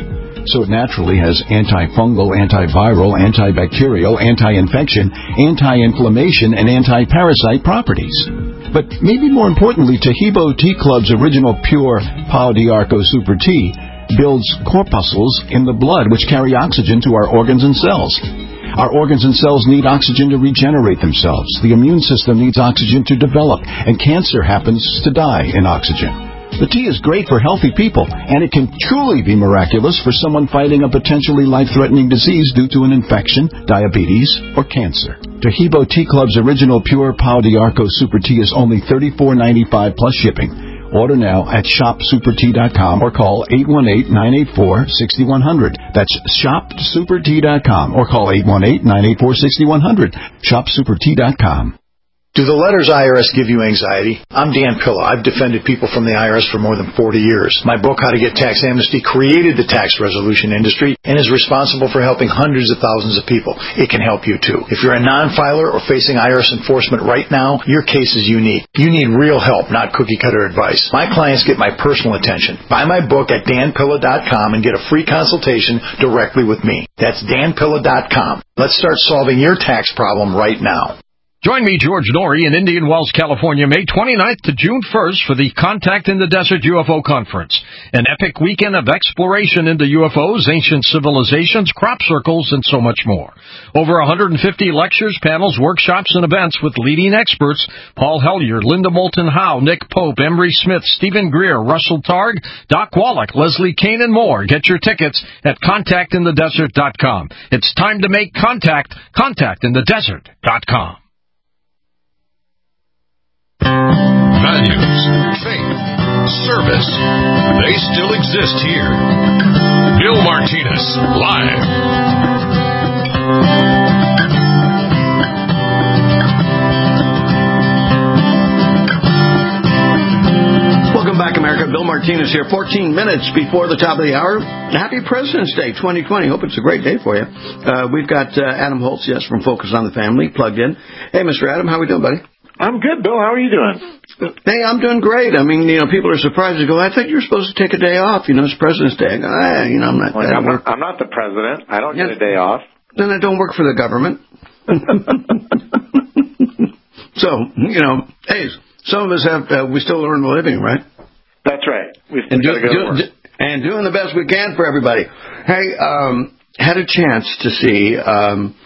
Speaker 20: so it naturally has antifungal, antiviral, antibacterial, anti-infection, anti-inflammation, and anti-parasite properties. But maybe more importantly, Tahibo Tea Club's original pure Pau d'Arco Super Tea builds corpuscles in the blood which carry oxygen to our organs and cells. Our organs and cells need oxygen to regenerate themselves. The immune system needs oxygen to develop, and cancer happens to die in oxygen. The tea is great for healthy people, and it can truly be miraculous for someone fighting a potentially life-threatening disease due to an infection, diabetes, or cancer. Tahibo Tea Club's original pure Pau d'Arco Super Tea is only thirty-four ninety-five plus shipping. Order now at shop super tea dot com or call eight one eight, nine eight four, six one zero zero. That's shop super tea dot com or call eight one eight, nine eight four, six one zero zero. shop super tea dot com.
Speaker 21: Do the letters I R S give you anxiety? I'm Dan Pilla. I've defended people from the I R S for more than forty years. My book, How to Get Tax Amnesty, created the tax resolution industry and is responsible for helping hundreds of thousands of people. It can help you, too. If you're a non-filer or facing I R S enforcement right now, your case is unique. You need real help, not cookie-cutter advice. My clients get my personal attention. Buy my book at dan pilla dot com and get a free consultation directly with me. That's dan pilla dot com. Let's start solving your tax problem right now.
Speaker 22: Join me, George Norrie, in Indian Wells, California, May twenty-ninth to June first for the Contact in the Desert U F O Conference, an epic weekend of exploration into U F Os, ancient civilizations, crop circles, and so much more. Over one hundred fifty lectures, panels, workshops, and events with leading experts: Paul Hellyer, Linda Moulton Howe, Nick Pope, Emery Smith, Stephen Greer, Russell Targ, Doc Wallach, Leslie Kane, and more. Get your tickets at contact in the desert dot com. It's time to make contact. contact in the desert dot com.
Speaker 3: Values, faith, service, they still exist here. Bill Martinez, live.
Speaker 9: Welcome back, America. Bill Martinez here, fourteen minutes before the top of the hour. Happy President's Day twenty twenty. Hope it's a great day for you. Uh, we've got uh, Adam Holtz, yes, from Focus on the Family, plugged in. Hey, Mister Adam, how we doing, buddy?
Speaker 23: I'm good, Bill. How are you doing?
Speaker 9: Hey, I'm doing great. I mean, you know, people are surprised. They go, I thought you were supposed to take a day off. You know, it's President's Day. I go, ah, you know, I'm not.
Speaker 23: Like, I'm, not I'm not the president. I don't
Speaker 9: yeah.
Speaker 23: get a day off.
Speaker 9: Then I don't work for the government. So, you know, hey, some of us have, uh, we still earn a living, right?
Speaker 23: That's right. We still
Speaker 9: and, do,
Speaker 23: gotta go
Speaker 9: do,
Speaker 23: to work.
Speaker 9: do, and doing the best we can for everybody. Hey, um, had a chance to see, um,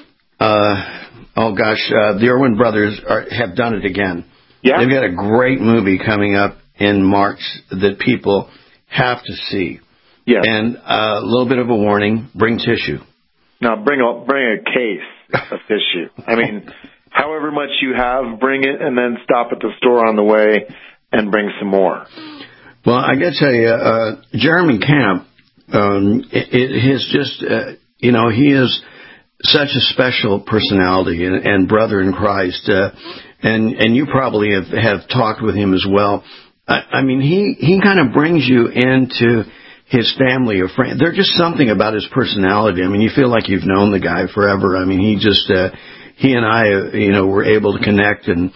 Speaker 9: uh, Oh, gosh, uh, the Irwin brothers are, have done it again.
Speaker 23: Yeah.
Speaker 9: They've got a great movie coming up in March that people have to see.
Speaker 23: Yeah.
Speaker 9: And uh, a little bit of a warning, bring tissue.
Speaker 23: No, bring a, bring a case of tissue. I mean, however much you have, bring it, and then stop at the store on the way and bring some more.
Speaker 9: Well, I got to tell you, uh, Jeremy Camp, um, it, it has just, uh, you know, he is such a special personality and, and brother in Christ, uh, and and you probably have, have talked with him as well. I, I mean, he, he kind of brings you into his family or friend. There's just something about his personality. I mean, you feel like you've known the guy forever. I mean, he just uh, he and I, uh, you know, were able to connect, and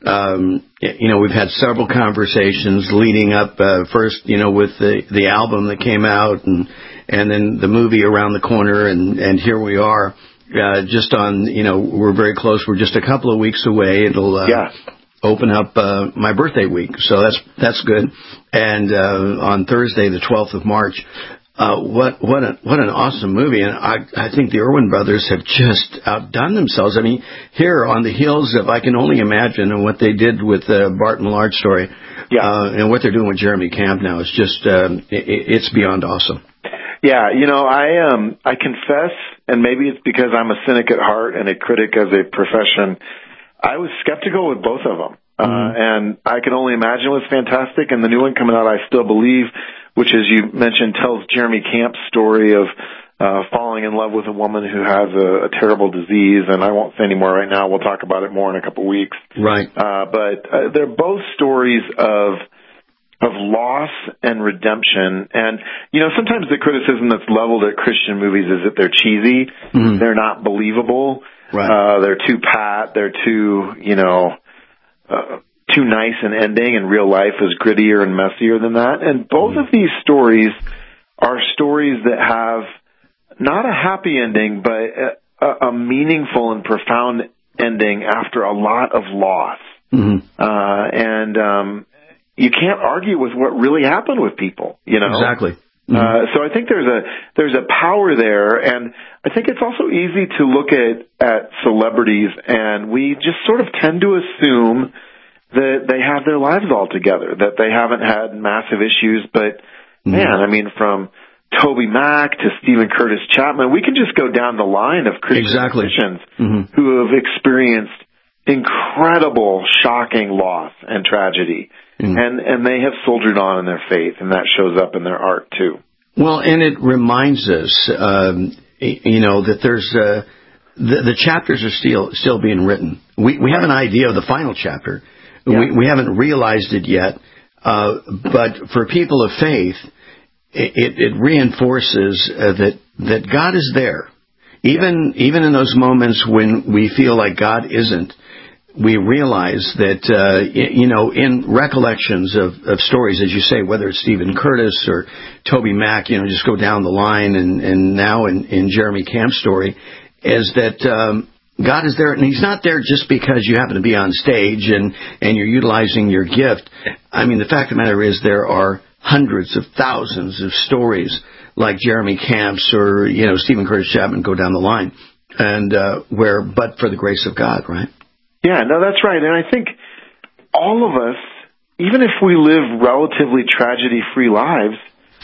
Speaker 9: um, you know, we've had several conversations leading up. Uh, first, you know, with the the album that came out, and and then the movie around the corner, and and here we are. Uh, just on, you know, we're very close. We're just a couple of weeks away. It'll uh,
Speaker 23: yeah.
Speaker 9: open up uh, my birthday week, so that's that's good. And uh, on Thursday, the twelfth of March, uh, what what a, what an awesome movie! And I I think the Irwin brothers have just outdone themselves. I mean, here on the heels of I Can Only Imagine and what they did with uh, Bart Millard story,
Speaker 23: yeah.
Speaker 9: uh, and what they're doing with Jeremy Camp now is just uh, it, it's beyond awesome.
Speaker 23: Yeah, you know, I um I confess, and maybe it's because I'm a cynic at heart and a critic as a profession, I was skeptical with both of them. Mm-hmm. Uh, and I Can Only Imagine was fantastic, and the new one coming out, I Still Believe, which, as you mentioned, tells Jeremy Camp's story of uh falling in love with a woman who has a, a terrible disease, and I won't say any more right now. We'll talk about it more in a couple of weeks.
Speaker 9: Right.
Speaker 23: Uh, but uh, they're both stories of of loss and redemption. And, you know, sometimes the criticism that's leveled at Christian movies is that they're cheesy. Mm-hmm. They're not believable.
Speaker 9: Right.
Speaker 23: Uh, they're too pat. They're too, you know, uh, too nice an ending, and real life is grittier and messier than that. And both mm-hmm. of these stories are stories that have not a happy ending, but a, a meaningful and profound ending after a lot of loss.
Speaker 9: Mm-hmm.
Speaker 23: Uh, and um, you can't argue with what really happened with people, you know?
Speaker 9: Exactly.
Speaker 23: Mm-hmm. Uh, so I think there's a there's a power there, and I think it's also easy to look at, at celebrities, and we just sort of tend to assume that they have their lives all together, that they haven't had massive issues. But mm-hmm. man, I mean, from Toby Mac to Stephen Curtis Chapman, we can just go down the line of Christian
Speaker 9: exactly.
Speaker 23: musicians
Speaker 9: mm-hmm.
Speaker 23: who have experienced incredible, shocking loss and tragedy. Mm. And and they have soldiered on in their faith, and that shows up in their art too.
Speaker 9: Well, and it reminds us, um, you know, that there's uh, the, the chapters are still still being written. We we have an idea of the final chapter. Yeah. We we haven't realized it yet, uh, but for people of faith, it, it, it reinforces uh, that that God is there, even yeah. even in those moments when we feel like God isn't. We realize that, uh, you know, in recollections of, of stories, as you say, whether it's Stephen Curtis or Toby Mac, you know, just go down the line, and, and now in, in Jeremy Camp's story, is that um, God is there, and He's not there just because you happen to be on stage and, and you're utilizing your gift. I mean, the fact of the matter is there are hundreds of thousands of stories like Jeremy Camp's or, you know, Stephen Curtis Chapman, go down the line, and uh, where, but for the grace of God, right?
Speaker 23: Yeah, no, that's right. And I think all of us, even if we live relatively tragedy-free lives,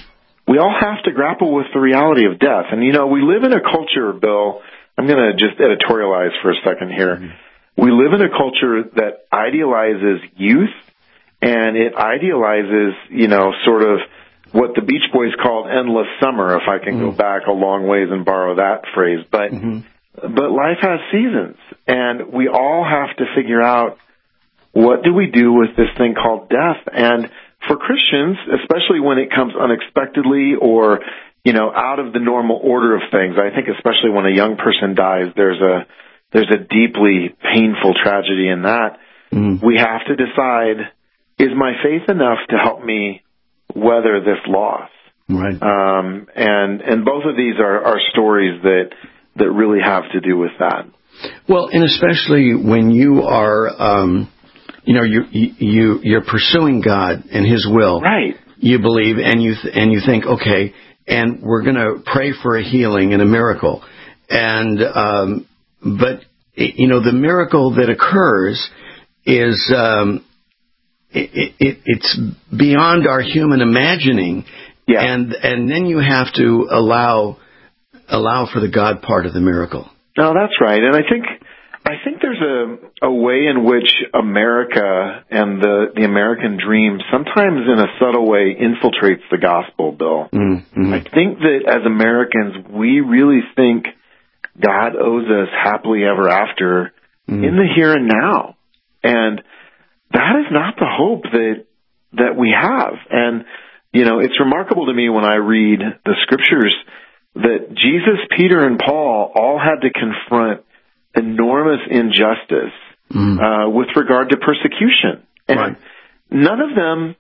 Speaker 23: we all have to grapple with the reality of death. And, you know, we live in a culture, Bill, I'm going to just editorialize for a second here. Mm-hmm. We live in a culture that idealizes youth, and it idealizes, you know, sort of what the Beach Boys called endless summer, if I can mm-hmm. go back a long ways and borrow that phrase. But mm-hmm. But life has seasons, and we all have to figure out, what do we do with this thing called death? And for Christians, especially when it comes unexpectedly or, you know, out of the normal order of things, I think especially when a young person dies, there's a there's a deeply painful tragedy in that. Mm. We have to decide, is my faith enough to help me weather this loss?
Speaker 9: Right.
Speaker 23: Um, and and both of these are, are stories that that really have to do with that.
Speaker 9: Well, and especially when you are, um, you know, you you you're pursuing God and His will,
Speaker 23: right?
Speaker 9: You believe, and you th- and you think, okay, and we're going to pray for a healing and a miracle, and um, but you know, the miracle that occurs is um, it, it, it's beyond our human imagining, yeah. and and then you have to allow. allow for the God part of the miracle.
Speaker 23: No, that's right. And I think I think there's a, a way in which America and the, the American dream sometimes in a subtle way infiltrates the gospel, Bill.
Speaker 9: Mm-hmm.
Speaker 23: I think that as Americans, we really think God owes us happily ever after mm-hmm. in the here and now. And that is not the hope that that we have. And, you know, it's remarkable to me when I read the scriptures that Jesus, Peter, and Paul all had to confront enormous injustice mm. uh, with regard to persecution. And
Speaker 9: right.
Speaker 23: none of them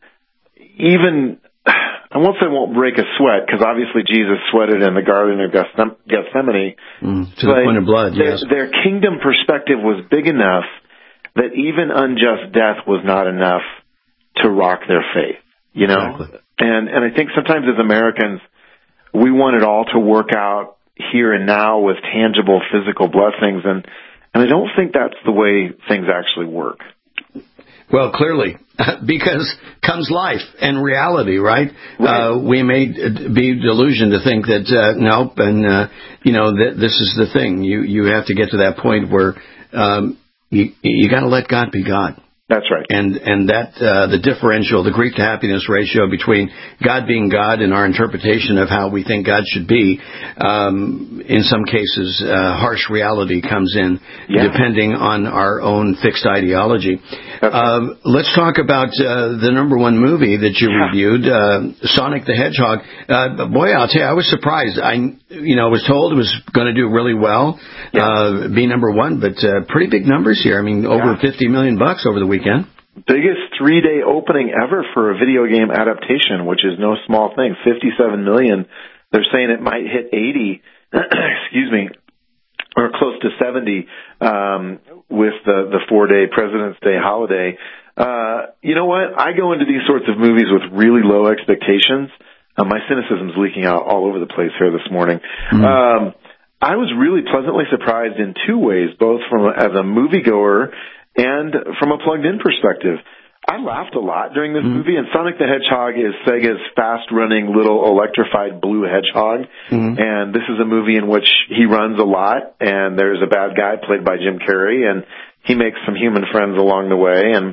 Speaker 23: even, I won't say won't break a sweat, because obviously Jesus sweated in the Garden of Gethsemane.
Speaker 9: Mm, to the point of blood,
Speaker 23: their,
Speaker 9: yes.
Speaker 23: Their kingdom perspective was big enough that even unjust death was not enough to rock their faith, you know?
Speaker 9: Exactly.
Speaker 23: And, and I think sometimes as Americans, we want it all to work out here and now with tangible physical blessings, and, and I don't think that's the way things actually work.
Speaker 9: Well, clearly, because comes life and reality, right?
Speaker 23: right.
Speaker 9: Uh, we may be delusioned to think that, uh, nope, and, uh, you know, th- this is the thing. You you have to get to that point where um, you, you got to let God be God.
Speaker 23: That's right.
Speaker 9: And and that uh, the differential, the grief to happiness ratio between God being God and our interpretation of how we think God should be, um, in some cases, uh, harsh reality comes in, yeah. depending on our own fixed ideology. Okay. Um, let's talk about uh, the number one movie that you yeah. reviewed, uh, Sonic the Hedgehog. Uh, boy, I'll tell you, I was surprised. I, you know, was told it was going to do really well, yeah. uh, be number one, but uh, pretty big numbers here. I mean, over yeah. fifty million bucks over the weekend.
Speaker 23: biggest three-day opening ever for a video game adaptation, which is no small thing. fifty-seven million. They're saying it might hit eighty, excuse me, or close to seventy um, with the, the four-day President's Day holiday. Uh, you know what? I go into these sorts of movies with really low expectations. Uh, my cynicism's leaking out all over the place here this morning. Mm-hmm. Um, I was really pleasantly surprised in two ways, both from as a moviegoer and from a plugged-in perspective. I laughed a lot during this mm-hmm. movie, and Sonic the Hedgehog is Sega's fast-running little electrified blue hedgehog, mm-hmm. and this is a movie in which he runs a lot, and there's a bad guy played by Jim Carrey, and he makes some human friends along the way, and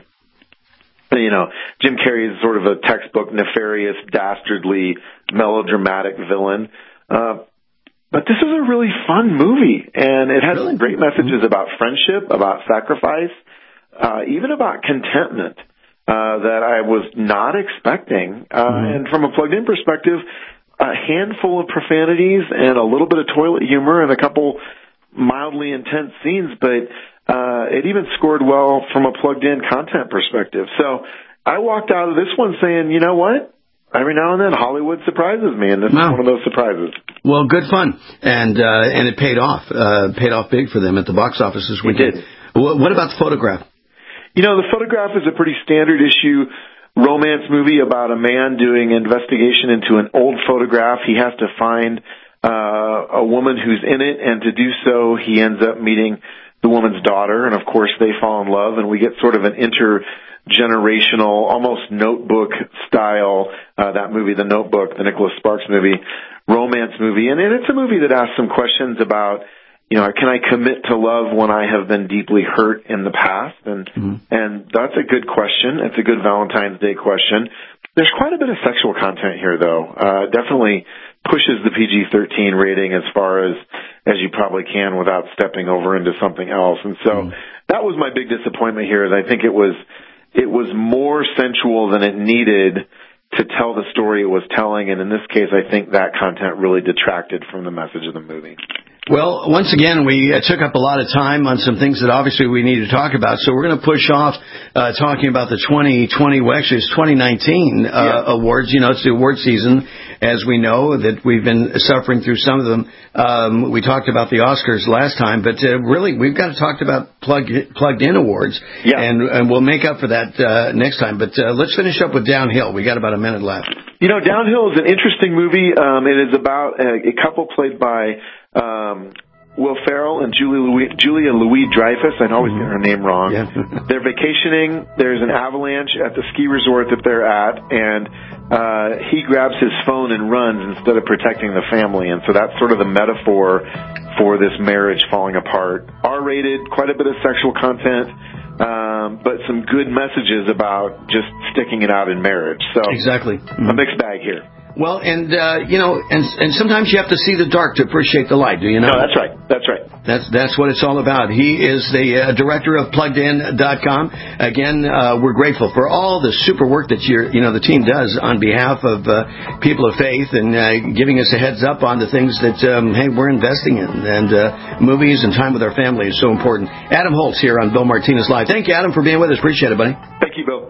Speaker 23: you know, Jim Carrey is sort of a textbook, nefarious, dastardly, melodramatic villain. Uh, but this is a really fun movie, and it has really? great messages mm-hmm. about friendship, about sacrifice, uh, even about contentment uh, that I was not expecting. Uh, mm-hmm. And from a plugged-in perspective, a handful of profanities and a little bit of toilet humor and a couple mildly intense scenes, but Uh, it even scored well from a plugged-in content perspective. So I walked out of this one saying, you know what? Every now and then Hollywood surprises me, and this wow. is one of those surprises.
Speaker 5: Well, good fun. And uh, and it paid off. Uh, paid off big for them at the box office this weekend.
Speaker 23: It did.
Speaker 5: What about The Photograph?
Speaker 23: You know, The Photograph is a pretty standard issue romance movie about a man doing investigation into an old photograph. He has to find uh, a woman who's in it, and to do so, he ends up meeting the woman's daughter, and of course they fall in love, and we get sort of an intergenerational, almost Notebook style, uh, that movie, The Notebook, the Nicholas Sparks movie, romance movie. And, and it's a movie that asks some questions about, you know, can I commit to love when I have been deeply hurt in the past? And, mm-hmm. and that's a good question. It's a good Valentine's Day question. There's quite a bit of sexual content here, though. Uh, definitely pushes the P G thirteen rating as far as as you probably can without stepping over into something else. And so mm. that was my big disappointment here. Is I think it was it was more sensual than it needed to tell the story it was telling, and in this case, I think that content really detracted from the message of the movie.
Speaker 5: Well, once again, we uh, took up a lot of time on some things that obviously we need to talk about, so we're going to push off uh, talking about the twenty twenty, well, actually it's twenty nineteen uh, yeah. awards. You know, it's the award season, as we know, that we've been suffering through some of them. Um, we talked about the Oscars last time, but uh, really we've got to talk about plug, plugged-in awards, yeah. and, and we'll make up for that uh, next time. But uh, let's finish up with Downhill. We got about a minute left.
Speaker 23: You know, Downhill is an interesting movie. Um, it is about a, a couple played by Um, Will Ferrell and Julia Louis, Julia Louis-Dreyfus. I always get her name wrong. Yeah. They're vacationing. There's an avalanche at the ski resort that they're at, and uh, he grabs his phone and runs instead of protecting the family. And so that's sort of the metaphor for this marriage falling apart. R-rated, quite a bit of sexual content, um, but some good messages about just sticking it out in marriage. So
Speaker 5: exactly, mm-hmm.
Speaker 23: a mixed bag here.
Speaker 5: Well, and, uh, you know, and and sometimes you have to see the dark to appreciate the light, do you know?
Speaker 23: No, that's right. That's right.
Speaker 5: That's that's what it's all about. He is the uh, director of plugged in dot com. Again, uh, we're grateful for all the super work that your, you know, the team does on behalf of uh, people of faith and uh, giving us a heads up on the things that, um, hey, we're investing in. And uh, movies and time with our family is so important. Adam Holtz here on Bill Martinez Live. Thank you, Adam, for being with us. Appreciate it, buddy.
Speaker 23: Thank you, Bill.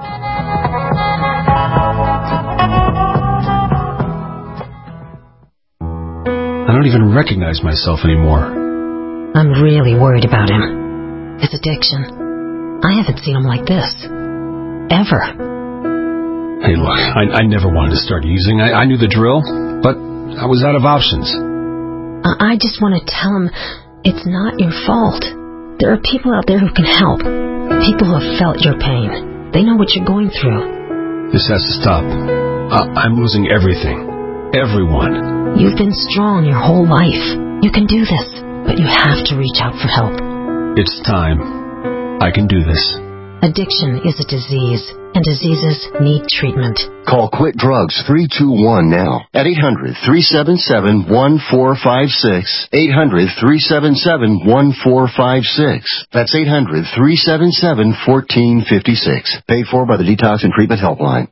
Speaker 6: I don't even recognize myself anymore.
Speaker 7: I'm really worried about him. His addiction. I haven't seen him like this. Ever.
Speaker 6: Hey, look, I, I never wanted to start using. I, I knew the drill, but I was out of options.
Speaker 7: I, I just want to tell him it's not your fault. There are people out there who can help. People who have felt your pain. They know what you're going through.
Speaker 6: This has to stop. I, I'm losing everything. Everyone.
Speaker 7: You've been strong your whole life. You can do this, but you have to reach out for help.
Speaker 6: It's time. I can do this.
Speaker 7: Addiction is a disease, and diseases need treatment.
Speaker 8: Call Quit Drugs three two one now at eight hundred, three seven seven, one four five six. eight hundred, three seven seven, one four five six. That's eight hundred, three seven seven, one four five six. Paid for by the Detox and Treatment Helpline.